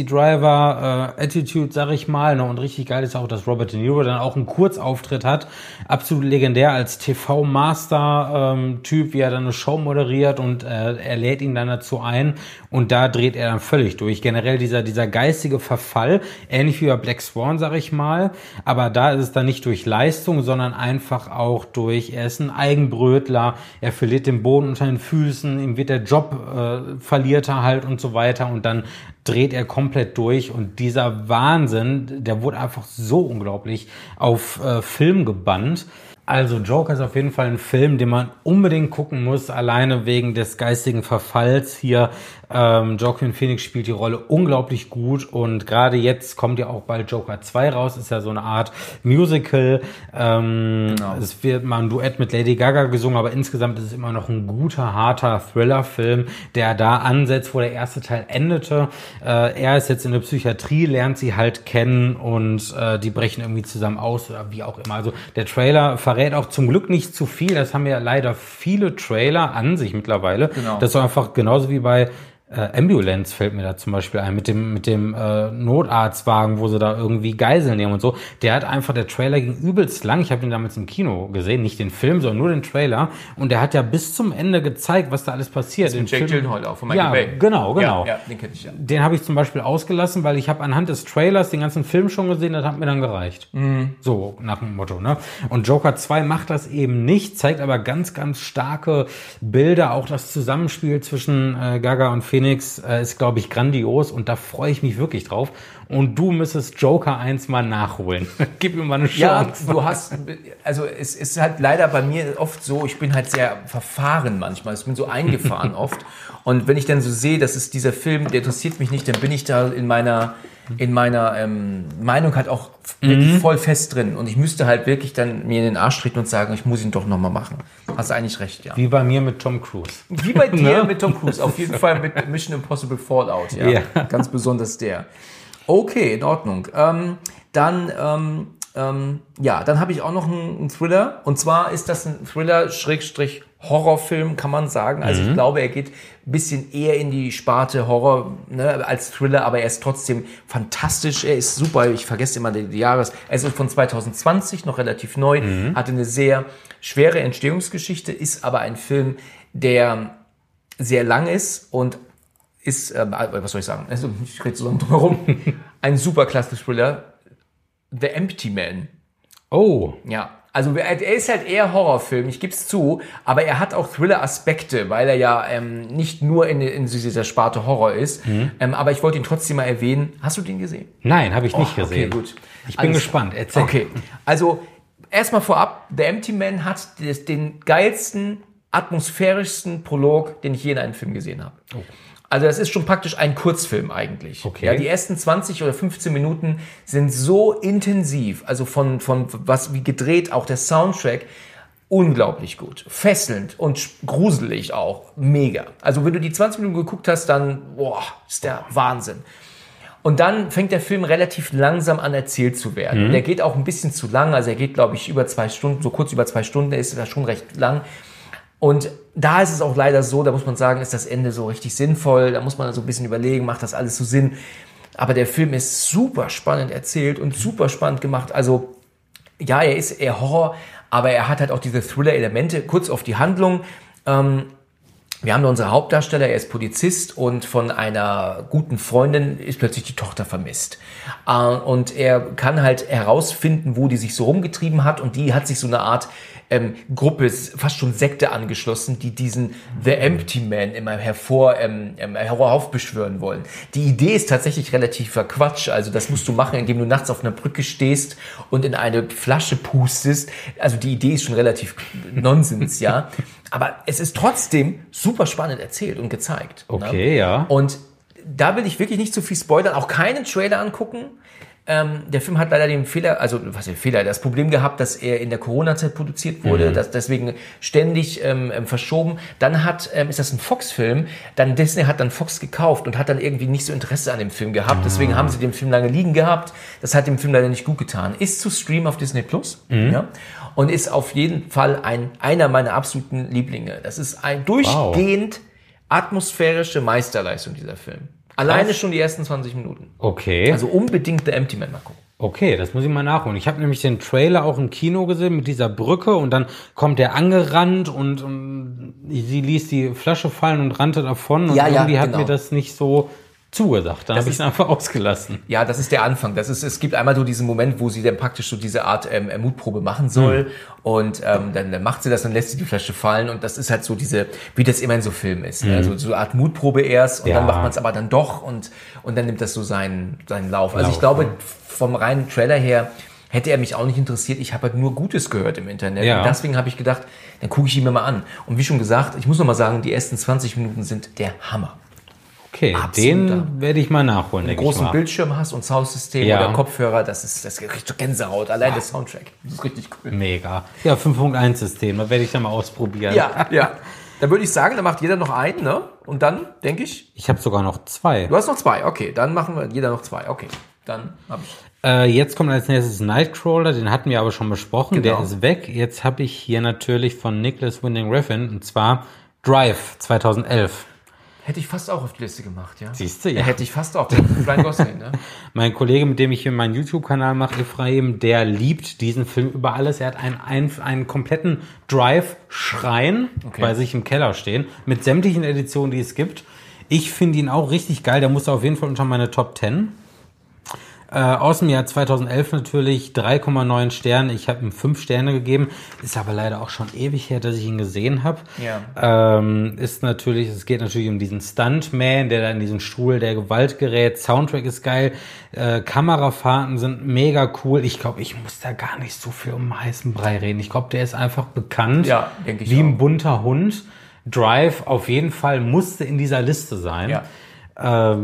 Taxi-Driver-Attitude, sag ich mal. Ne? Und richtig geil ist auch, dass Robert De Niro dann auch einen Kurzauftritt hat. Absolut legendär als TV-Master-Typ, wie er dann eine Show moderiert und er lädt ihn dann dazu ein. Und da dreht er dann völlig durch. Generell dieser geistige Verfall, ähnlich wie bei Black Swan, sag ich mal. Aber da ist es dann nicht durch Leistung, sondern einfach auch er ist ein Eigenbrötler, er verliert den Boden unter den Füßen, ihm wird der Job, verliert er halt und so weiter und dann dreht er komplett durch und dieser Wahnsinn, der wurde einfach so unglaublich auf Film gebannt. Also Joker ist auf jeden Fall ein Film, den man unbedingt gucken muss, alleine wegen des geistigen Verfalls hier. Joaquin Phoenix spielt die Rolle unglaublich gut und gerade jetzt kommt ja auch bald Joker 2 raus, ist ja so eine Art Musical. Genau. Es wird mal ein Duett mit Lady Gaga gesungen, aber insgesamt ist es immer noch ein guter, harter Thriller-Film, der da ansetzt, wo der erste Teil endete. Er ist jetzt in der Psychiatrie, lernt sie halt kennen und die brechen irgendwie zusammen aus oder wie auch immer. Also der Trailer verrät auch zum Glück nicht zu viel. Das haben ja leider viele Trailer an sich mittlerweile. Genau. Das ist einfach genauso wie bei Ambulance fällt mir da zum Beispiel ein, mit dem Notarztwagen, wo sie da irgendwie Geiseln nehmen und so. Der Trailer ging übelst lang. Ich habe den damals im Kino gesehen, nicht den Film, sondern nur den Trailer. Und der hat ja bis zum Ende gezeigt, was da alles passiert. Das ist Jake Gyllenhaal auch von Michael Bay. Genau. Ja, den kenne ich ja. Den habe ich zum Beispiel ausgelassen, weil ich habe anhand des Trailers den ganzen Film schon gesehen, das hat mir dann gereicht. So, nach dem Motto, ne? Und Joker 2 macht das eben nicht, zeigt aber ganz, ganz starke Bilder, auch das Zusammenspiel zwischen Gaga und Phoenix ist, glaube ich, grandios und da freue ich mich wirklich drauf. Und du müsstest Joker 1 mal nachholen. Gib mir mal eine Chance. Ja, es ist halt leider bei mir oft so, ich bin halt sehr verfahren manchmal, ich bin so eingefahren oft. Und wenn ich dann so sehe, das ist dieser Film, der interessiert mich nicht, dann bin ich da in meiner Meinung halt auch wirklich voll fest drin. Und ich müsste halt wirklich dann mir in den Arsch treten und sagen, ich muss ihn doch nochmal machen. Hast du eigentlich recht, ja. Wie bei mir mit Tom Cruise. Wie bei dir mit Tom Cruise. Auf jeden Fall mit Mission Impossible Fallout, ja. Ja. Ganz besonders der. Okay, in Ordnung. Dann habe ich auch noch einen Thriller. Und zwar ist das ein Thriller-Horrorfilm, kann man sagen. Also ich glaube, er geht ein bisschen eher in die Sparte Horror, ne, als Thriller, aber er ist trotzdem fantastisch. Er ist super. Ich vergesse immer die Jahres. Er ist von 2020, noch relativ neu, hatte eine sehr schwere Entstehungsgeschichte, ist aber ein Film, der sehr lang ist und ist, was soll ich sagen? Also, ich rede so lange drum herum. Ein super klasse Thriller. The Empty Man. Oh. Ja, also er ist halt eher Horrorfilm, ich gebe es zu, aber er hat auch Thriller-Aspekte, weil er ja nicht nur in dieser Sparte Horror ist. Aber ich wollte ihn trotzdem mal erwähnen. Hast du den gesehen? Nein, habe ich nicht gesehen. Okay, gut. Ich bin gespannt. Erzähl. Okay, also erstmal vorab, The Empty Man hat den geilsten, atmosphärischsten Prolog, den ich je in einem Film gesehen habe. Oh. Also das ist schon praktisch ein Kurzfilm eigentlich. Okay. Ja, die ersten 20 oder 15 Minuten sind so intensiv, also von wie gedreht, auch der Soundtrack, unglaublich gut. Fesselnd und gruselig auch. Mega. Also wenn du die 20 Minuten geguckt hast, dann, ist der Wahnsinn. Und dann fängt der Film relativ langsam an erzählt zu werden. Der geht auch ein bisschen zu lang, also er geht, glaube ich, über 2 Stunden, so kurz über 2 Stunden, der ist ja schon recht lang. Und da ist es auch leider so, da muss man sagen, ist das Ende so richtig sinnvoll, da muss man so ein bisschen überlegen, macht das alles so Sinn. Aber der Film ist super spannend erzählt und super spannend gemacht. Also ja, er ist eher Horror, aber er hat halt auch diese Thriller-Elemente. Kurz auf die Handlung. Wir haben da unsere Hauptdarsteller, er ist Polizist und von einer guten Freundin ist plötzlich die Tochter vermisst. Und er kann halt herausfinden, wo die sich so rumgetrieben hat und die hat sich so eine Art Gruppe, ist fast schon Sekte angeschlossen, die diesen The Empty Man immer heraufbeschwören wollen. Die Idee ist tatsächlich relativ Quatsch. Also das musst du machen, indem du nachts auf einer Brücke stehst und in eine Flasche pustest. Also die Idee ist schon relativ Nonsens, ja. Aber es ist trotzdem super spannend erzählt und gezeigt. Okay, ne? ja. Und da will ich wirklich nicht zu viel spoilern, auch keinen Trailer angucken. Der Film hat leider den Fehler, das Problem gehabt, dass er in der Corona-Zeit produziert wurde, dass deswegen ständig verschoben. Dann ist das ein Fox-Film, dann Disney hat dann Fox gekauft und hat dann irgendwie nicht so Interesse an dem Film gehabt. Deswegen haben sie den Film lange liegen gehabt. Das hat dem Film leider nicht gut getan. Ist zu streamen auf Disney Plus, ja, und ist auf jeden Fall einer meiner absoluten Lieblinge. Das ist ein durchgehend atmosphärische Meisterleistung, dieser Film. Alleine schon die ersten 20 Minuten. Okay. Also unbedingt The Empty Man mal gucken. Okay, das muss ich mal nachholen. Ich habe nämlich den Trailer auch im Kino gesehen mit dieser Brücke und dann kommt der angerannt und sie ließ die Flasche fallen und rannte davon und irgendwie hat mir das nicht so zugesagt. Dann habe ich es einfach ausgelassen. Ja, das ist der Anfang. Es gibt einmal so diesen Moment, wo sie dann praktisch so diese Art Mutprobe machen soll und dann macht sie das, dann lässt sie die Flasche fallen und das ist halt so wie das immer in so Filmen ist. Also so eine Art Mutprobe erst und dann macht man es aber dann doch und dann nimmt das so seinen Lauf. Also ich glaube, vom reinen Trailer her hätte er mich auch nicht interessiert. Ich habe halt nur Gutes gehört im Internet. Ja. Und deswegen habe ich gedacht, dann gucke ich ihn mir mal an. Und wie schon gesagt, ich muss noch mal sagen, die ersten 20 Minuten sind der Hammer. Okay, den werde ich mal nachholen. Wenn du einen großen Bildschirm hast und Soundsystem oder Kopfhörer, das kriegt Gänsehaut. Allein der Soundtrack. Das ist richtig cool. Mega. Ja, 5.1-System, das werde ich dann mal ausprobieren. Ja. Dann würde ich sagen, dann macht jeder noch einen, ne? Und dann, denke ich... Ich habe sogar noch 2. Du hast noch 2, okay. Dann machen wir jeder noch 2. Okay, dann habe ich... Jetzt kommt als nächstes Nightcrawler, den hatten wir aber schon besprochen. Genau. Der ist weg. Jetzt habe ich hier natürlich von Nicholas Winding Refn, und zwar Drive 2011. Hätte ich fast auch auf die Liste gemacht, ja. Siehst du, ja. Hätte ich fast auch. Ryan Gosling, ne? Mein Kollege, mit dem ich hier meinen YouTube-Kanal mache, Ephraim, der liebt diesen Film über alles. Er hat einen kompletten Drive-Schrein bei sich im Keller stehen, mit sämtlichen Editionen, die es gibt. Ich finde ihn auch richtig geil. Der muss auf jeden Fall unter meine Top 10. Aus dem Jahr 2011 natürlich, 3,9 Sterne. Ich habe ihm 5 Sterne gegeben. Ist aber leider auch schon ewig her, dass ich ihn gesehen habe. Ja. Es geht natürlich um diesen Stuntman, der da in diesen Stuhl der Gewalt gerät. Soundtrack ist geil. Kamerafahrten sind mega cool. Ich glaube, ich muss da gar nicht so viel um heißen Brei reden. Ich glaube, der ist einfach bekannt. Ja, denke ich wie auch. ein bunter Hund. Drive auf jeden Fall musste in dieser Liste sein. Ja.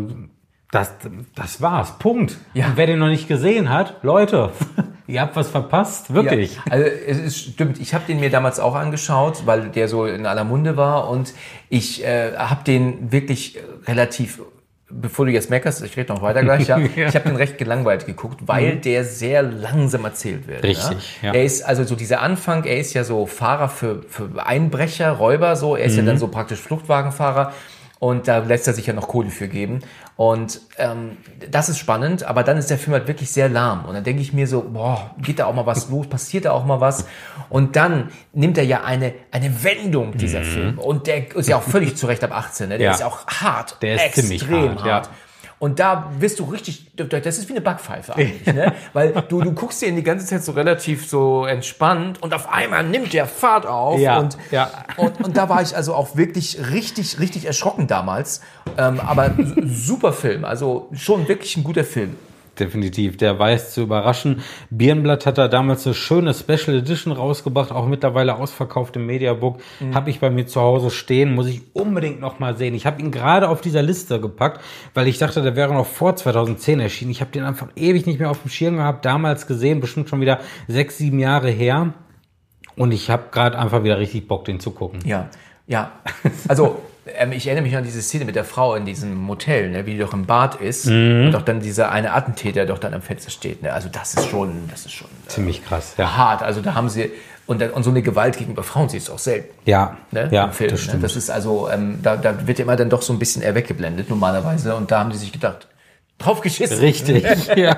Das war's. Punkt. Ja. Und wer den noch nicht gesehen hat, Leute, ihr habt was verpasst. Wirklich. Ja, also stimmt. Ich habe den mir damals auch angeschaut, weil der so in aller Munde war und ich habe den wirklich relativ, bevor du jetzt meckerst, ich rede noch weiter gleich, ja. Ich habe den recht gelangweilt geguckt, weil der sehr langsam erzählt wird. Richtig, ja. Er ist also so dieser Anfang, er ist ja so Fahrer für Einbrecher, Räuber, so. Er ist ja dann so praktisch Fluchtwagenfahrer. Und da lässt er sich ja noch Kohle für geben. Und das ist spannend, aber dann ist der Film halt wirklich sehr lahm. Und dann denke ich mir so, geht da auch mal was los, passiert da auch mal was? Und dann nimmt er ja eine Wendung, dieser Film. Und der ist ja auch völlig zu Recht ab 18. Ne? Der ist ja auch hart, der ist ziemlich hart. Ja. Und da wirst du richtig, das ist wie eine Backpfeife eigentlich, ne? Weil du guckst dir in die ganze Zeit so relativ so entspannt und auf einmal nimmt der Fahrt auf. Und da war ich also auch wirklich richtig erschrocken damals. Aber super Film, also schon wirklich ein guter Film. Definitiv, der weiß zu überraschen. Birnblatt hat da damals eine schöne Special Edition rausgebracht, auch mittlerweile ausverkauft im Mediabook. Habe ich bei mir zu Hause stehen, muss ich unbedingt noch mal sehen. Ich habe ihn gerade auf dieser Liste gepackt, weil ich dachte, der wäre noch vor 2010 erschienen. Ich habe den einfach ewig nicht mehr auf dem Schirm gehabt, damals gesehen, bestimmt schon wieder 6-7 Jahre her. Und ich habe gerade einfach wieder richtig Bock, den zu gucken. Ja. Also ich erinnere mich an diese Szene mit der Frau in diesem Motel, ne, wie die doch im Bad ist und auch dann dieser eine Attentäter doch dann am Fenster steht. Ne? Also das ist schon ziemlich krass, hart. Also da haben sie und so eine Gewalt gegenüber Frauen siehst du auch selten. Ja, ne, ja, im Film, das stimmt. Ne? Das ist also da wird ja immer dann doch so ein bisschen eher weggeblendet normalerweise und da haben die sich gedacht, drauf geschissen. Richtig, ja.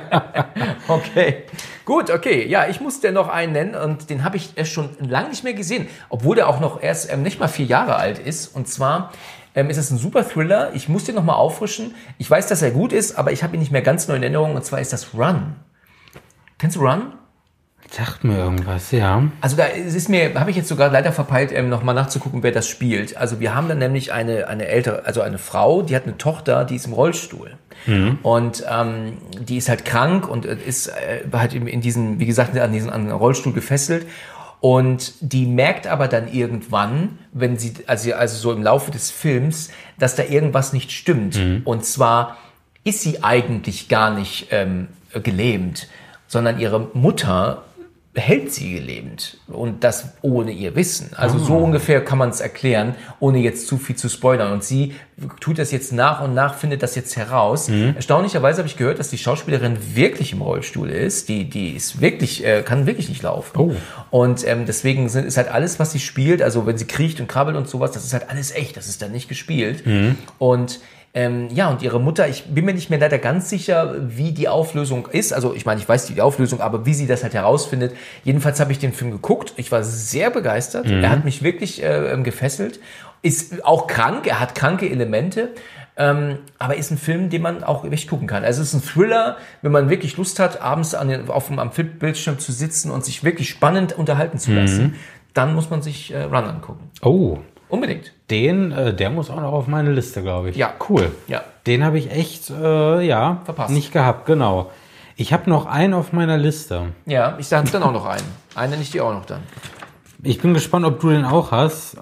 Okay. Gut, okay. Ja, ich muss dir noch einen nennen und den habe ich erst schon lange nicht mehr gesehen, obwohl der auch noch erst nicht mal 4 Jahre alt ist. Und zwar ist es ein super Thriller. Ich muss den noch mal auffrischen. Ich weiß, dass er gut ist, aber ich habe ihn nicht mehr ganz neu in Erinnerung. Und zwar ist das Run. Kennst du Run? Sagt mir irgendwas, ja. Also habe ich jetzt sogar leider verpeilt, nochmal nachzugucken, wer das spielt. Also wir haben dann nämlich eine ältere, also eine Frau, die hat eine Tochter, die ist im Rollstuhl. Und die ist halt krank und ist halt in diesen, wie gesagt, an den Rollstuhl gefesselt. Und die merkt aber dann irgendwann, wenn sie, also so im Laufe des Films, dass da irgendwas nicht stimmt. Und zwar ist sie eigentlich gar nicht gelähmt, sondern ihre Mutter hält sie gelähmt und das ohne ihr Wissen. Also so ungefähr kann man es erklären, ohne jetzt zu viel zu spoilern. Und sie tut das jetzt nach und nach, findet das jetzt heraus. Erstaunlicherweise habe ich gehört, dass die Schauspielerin wirklich im Rollstuhl ist. Die ist wirklich, kann wirklich nicht laufen. Und deswegen ist halt alles, was sie spielt, also wenn sie kriecht und krabbelt und sowas, das ist halt alles echt, das ist dann nicht gespielt. Und und ihre Mutter, ich bin mir nicht mehr leider ganz sicher, wie die Auflösung ist. Also ich meine, ich weiß die Auflösung, aber wie sie das halt herausfindet. Jedenfalls habe ich den Film geguckt. Ich war sehr begeistert. Er hat mich wirklich gefesselt. Ist auch krank, er hat kranke Elemente. Aber ist ein Film, den man auch echt gucken kann. Also es ist ein Thriller, wenn man wirklich Lust hat, abends am Bildschirm zu sitzen und sich wirklich spannend unterhalten zu lassen, dann muss man sich Run angucken. Oh. Unbedingt. Der muss auch noch auf meine Liste, glaube ich. Ja. Cool. Ja. Den habe ich echt, verpasst. Nicht gehabt, genau. Ich habe noch einen auf meiner Liste. Ja, ich sage dann auch noch einen. Einen nenne ich dir auch noch dann. Ich bin gespannt, ob du den auch hast.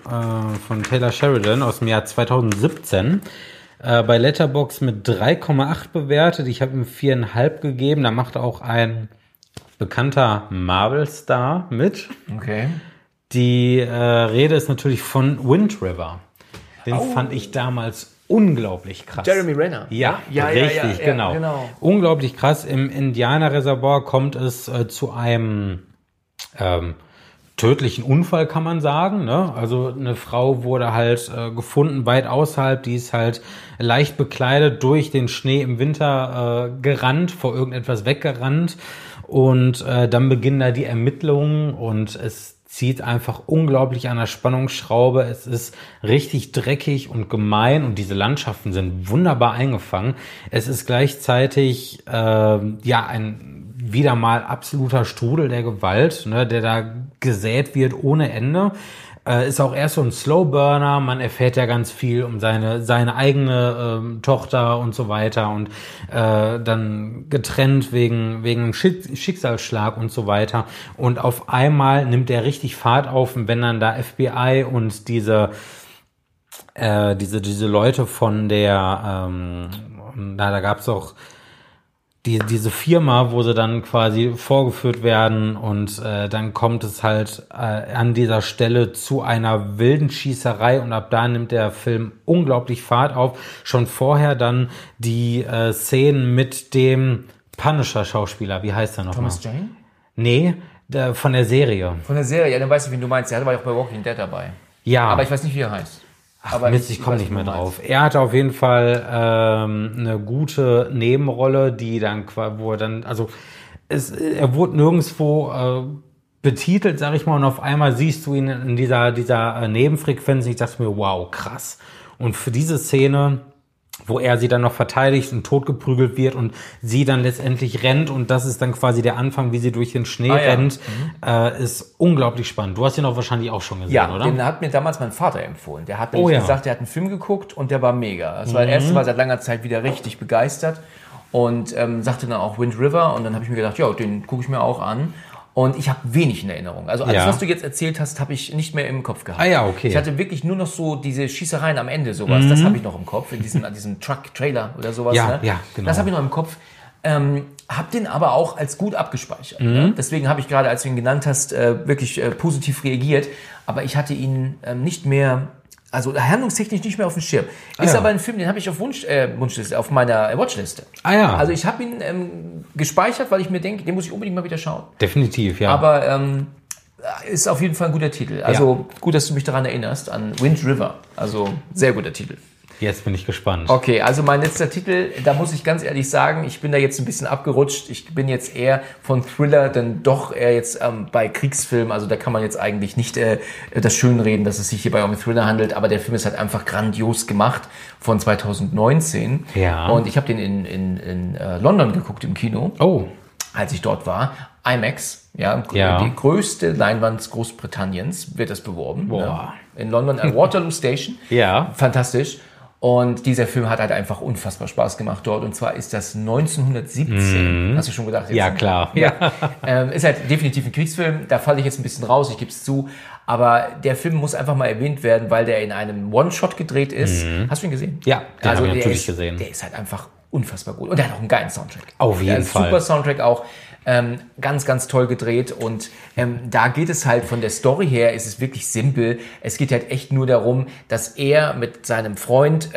Von Taylor Sheridan aus dem Jahr 2017. Bei Letterboxd mit 3,8 bewertet. Ich habe ihm 4,5 gegeben. Da macht auch ein bekannter Marvel-Star mit. Okay. Die Rede ist natürlich von Wind River. Den fand ich damals unglaublich krass. Jeremy Renner. Ja, richtig, genau. Unglaublich krass. Im Indianerreservoir kommt es zu einem tödlichen Unfall, kann man sagen. Ne? Also eine Frau wurde halt gefunden, weit außerhalb. Die ist halt leicht bekleidet, durch den Schnee im Winter gerannt, vor irgendetwas weggerannt. Und dann beginnen da die Ermittlungen und es zieht einfach unglaublich an der Spannungsschraube. Es ist richtig dreckig und gemein und diese Landschaften sind wunderbar eingefangen. Es ist gleichzeitig ein wieder mal absoluter Strudel der Gewalt, ne, der da gesät wird ohne Ende. Ist auch erst so ein Slowburner, man erfährt ja ganz viel um seine eigene Tochter und so weiter und dann getrennt wegen Schicksalsschlag und so weiter. Und auf einmal nimmt er richtig Fahrt auf, und wenn dann da FBI und diese Leute von der, da gab's auch diese Firma, wo sie dann quasi vorgeführt werden und dann kommt es halt an dieser Stelle zu einer wilden Schießerei und ab da nimmt der Film unglaublich Fahrt auf. Schon vorher dann die Szenen mit dem Punisher-Schauspieler, wie heißt er nochmal? Thomas Jane? Nee, von der Serie. Von der Serie, ja, dann weißt du, wen du meinst. Der war ja auch bei Walking Dead dabei. Ja. Aber ich weiß nicht, wie er heißt. Aber Mist, ich komme nicht mehr drauf. Er hatte auf jeden Fall eine gute Nebenrolle, die dann, wo er dann, also er wurde nirgendwo betitelt, sag ich mal, und auf einmal siehst du ihn in dieser Nebenfrequenz. Ich dachte mir, wow, krass. Und für diese Szene, wo er sie dann noch verteidigt und totgeprügelt wird und sie dann letztendlich rennt und das ist dann quasi der Anfang, wie sie durch den Schnee rennt, ist unglaublich spannend. Du hast ihn auch wahrscheinlich auch schon gesehen, oder? Ja, den hat mir damals mein Vater empfohlen. Der hat mir gesagt, der hat einen Film geguckt und der war mega. Das war das erste Mal seit langer Zeit wieder richtig begeistert und sagte dann auch Wind River und dann habe ich mir gedacht, ja, den gucke ich mir auch an. Und ich habe wenig in Erinnerung. Also alles, was du jetzt erzählt hast, habe ich nicht mehr im Kopf gehabt. Ah ja, okay. Ich hatte wirklich nur noch so diese Schießereien am Ende, sowas. Das habe ich noch im Kopf, an diesem Truck-Trailer oder sowas. Ja, ne? ja, genau. Das habe ich noch im Kopf. Hab den aber auch als gut abgespeichert. Ne? Deswegen habe ich gerade, als du ihn genannt hast, wirklich positiv reagiert. Aber ich hatte ihn nicht mehr... Also handlungstechnisch nicht mehr auf dem Schirm. Ist aber ein Film, den habe ich auf Wunschliste, auf meiner Watchliste. Ah ja. Also ich habe ihn gespeichert, weil ich mir denke, den muss ich unbedingt mal wieder schauen. Definitiv, ja. Aber ist auf jeden Fall ein guter Titel. Also gut, dass du mich daran erinnerst, an Wind River. Also sehr guter Titel. Jetzt bin ich gespannt. Okay, also mein letzter Titel, da muss ich ganz ehrlich sagen, ich bin da jetzt ein bisschen abgerutscht. Ich bin jetzt eher von Thriller, dann doch eher jetzt bei Kriegsfilmen. Also da kann man jetzt eigentlich nicht das Schönreden, dass es sich hierbei um einen Thriller handelt. Aber der Film ist halt einfach grandios gemacht von 2019. Ja. Und ich habe den in London geguckt im Kino. Oh. Als ich dort war. IMAX, ja, die größte Leinwand Großbritanniens wird das beworben. Boah. Ja. In London an Waterloo Station. Ja. Fantastisch. Und dieser Film hat halt einfach unfassbar Spaß gemacht dort. Und zwar ist das 1917. Hast du schon gedacht? Jetzt? Ja, klar. Ja. Ist halt definitiv ein Kriegsfilm. Da falle ich jetzt ein bisschen raus, ich gebe es zu. Aber der Film muss einfach mal erwähnt werden, weil der in einem One-Shot gedreht ist. Hast du ihn gesehen? Ja, den habe ich natürlich gesehen. Der ist halt einfach unfassbar gut. Und der hat auch einen geilen Soundtrack. Auf jeden Fall. Super Soundtrack auch. Ganz, ganz toll gedreht. Und da geht es halt von der Story her, ist es wirklich simpel. Es geht halt echt nur darum, dass er mit seinem Freund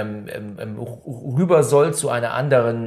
rüber soll zu einer anderen,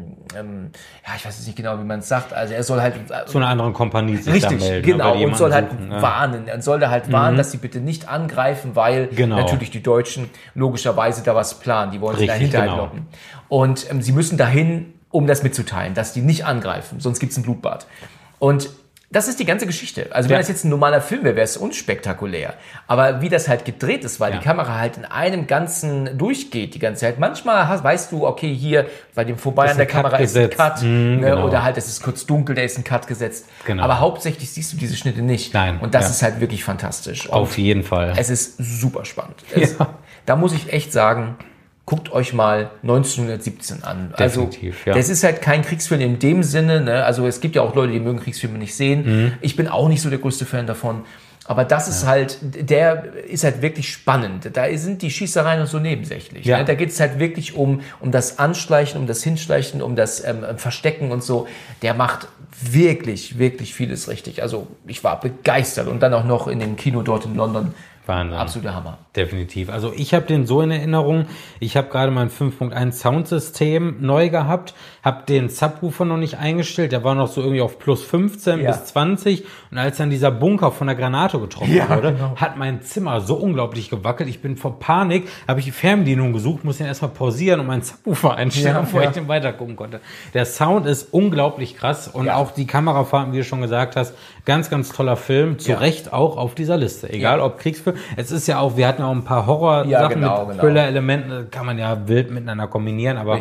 ich weiß jetzt nicht genau, wie man es sagt. Also er soll halt zu einer anderen Kompanie sich richtig, da melden. genau, und soll halt suchen, warnen. Er soll da halt warnen, dass sie bitte nicht angreifen, weil natürlich die Deutschen logischerweise da was planen. Die wollen sie dahinter halt locken. Und sie müssen dahin, um das mitzuteilen, dass die nicht angreifen, sonst gibt's ein Blutbad. Und das ist die ganze Geschichte. Also wenn das jetzt ein normaler Film wäre, wäre es unspektakulär. Aber wie das halt gedreht ist, weil die Kamera halt in einem Ganzen durchgeht die ganze Zeit. Manchmal weißt du, okay, hier bei dem Vorbei an der Kamera ist ein Cut. Oder halt es ist kurz dunkel, da ist ein Cut gesetzt. Genau. Aber hauptsächlich siehst du diese Schnitte nicht. Nein. Und das ist halt wirklich fantastisch. Und auf jeden Fall. Es ist super spannend. Da muss ich echt sagen, guckt euch mal 1917 an. Definitiv, das ist halt kein Kriegsfilm in dem Sinne. Ne? Also es gibt ja auch Leute, die mögen Kriegsfilme nicht sehen. Ich bin auch nicht so der größte Fan davon. Aber das ist halt, der ist halt wirklich spannend. Da sind die Schießereien und so nebensächlich. Ja. Ne? Da geht es halt wirklich um das Anschleichen, um das Hinschleichen, um das Verstecken und so. Der macht wirklich, wirklich vieles richtig. Also ich war begeistert. Und dann auch noch in dem Kino dort in London. Wahnsinn. Absoluter Hammer. Definitiv. Also ich habe den so in Erinnerung, ich habe gerade mein 5.1 Soundsystem neu gehabt, habe den Subwoofer noch nicht eingestellt, der war noch so irgendwie auf plus 15 bis 20 und als dann dieser Bunker von der Granate getroffen wurde, hat mein Zimmer so unglaublich gewackelt, ich bin vor Panik, habe ich die Fernbedienung gesucht, muss den erstmal pausieren und meinen Subwoofer einstellen, bevor ich den weitergucken konnte. Der Sound ist unglaublich krass und auch die Kamerafahrten, wie du schon gesagt hast, ganz, ganz toller Film, zu Recht auch auf dieser Liste, egal ob Kriegsfilm. Es ist ja auch, wir hatten auch ein paar Horror-Sachen mit Thriller-Elementen, kann man ja wild miteinander kombinieren, aber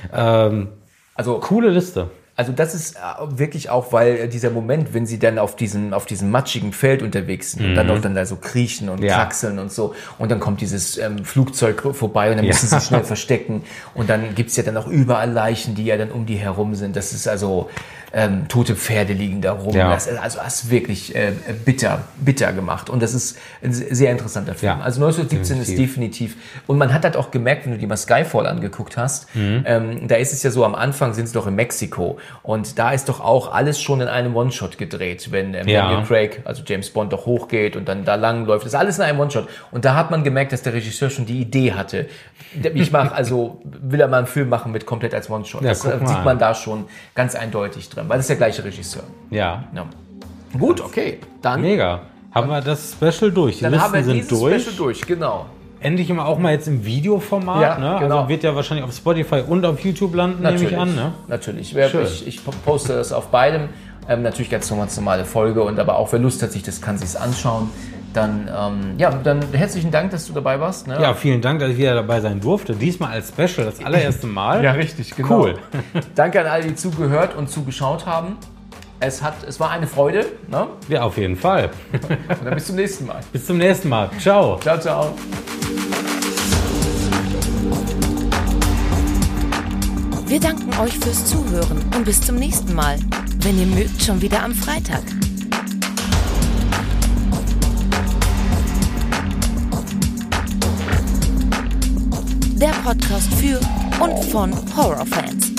also coole Liste. Also das ist wirklich auch, weil dieser Moment, wenn sie dann auf diesem matschigen Feld unterwegs sind und dann da so kriechen und kraxeln und so und dann kommt dieses Flugzeug vorbei und dann müssen sie schnell verstecken und dann gibt's ja dann auch überall Leichen, die ja dann um die herum sind. Das ist also tote Pferde liegen da rum. Das ist wirklich bitter gemacht und das ist ein sehr interessanter Film. Also 1917 ist definitiv und man hat halt auch gemerkt, wenn du dir mal Skyfall angeguckt hast, da ist es ja so, am Anfang sind sie doch in Mexiko und da ist doch auch alles schon in einem One-Shot gedreht, wenn Daniel Craig, also James Bond, doch hochgeht und dann da lang läuft. Das ist alles in einem One-Shot und da hat man gemerkt, dass der Regisseur schon die Idee hatte. Will er mal einen Film machen mit komplett als One-Shot. Das sieht man da schon ganz eindeutig drin. Weil das ist der gleiche Regisseur. Ja. Gut, okay. Dann mega. Haben wir das Special durch. Die Listen sind durch. Special durch, genau. Endlich immer auch mal jetzt im Videoformat. Ja, ne? genau. Also wird ja wahrscheinlich auf Spotify und auf YouTube landen, nehme ich an. Ne? Natürlich. Ich poste das auf beidem. Natürlich ganz normale Folge. Und aber auch wer Lust hat, kann sich es anschauen. Dann, dann herzlichen Dank, dass du dabei warst. Ne? Ja, vielen Dank, dass ich wieder dabei sein durfte. Diesmal als Special, das allererste Mal. Ja, richtig, genau. Cool. Danke an alle, die zugehört und zugeschaut haben. Es war eine Freude. Ne? Ja, auf jeden Fall. Und dann bis zum nächsten Mal. Bis zum nächsten Mal. Ciao. Ciao, ciao. Wir danken euch fürs Zuhören und bis zum nächsten Mal. Wenn ihr mögt, schon wieder am Freitag. Der Podcast für und von Horrorfans.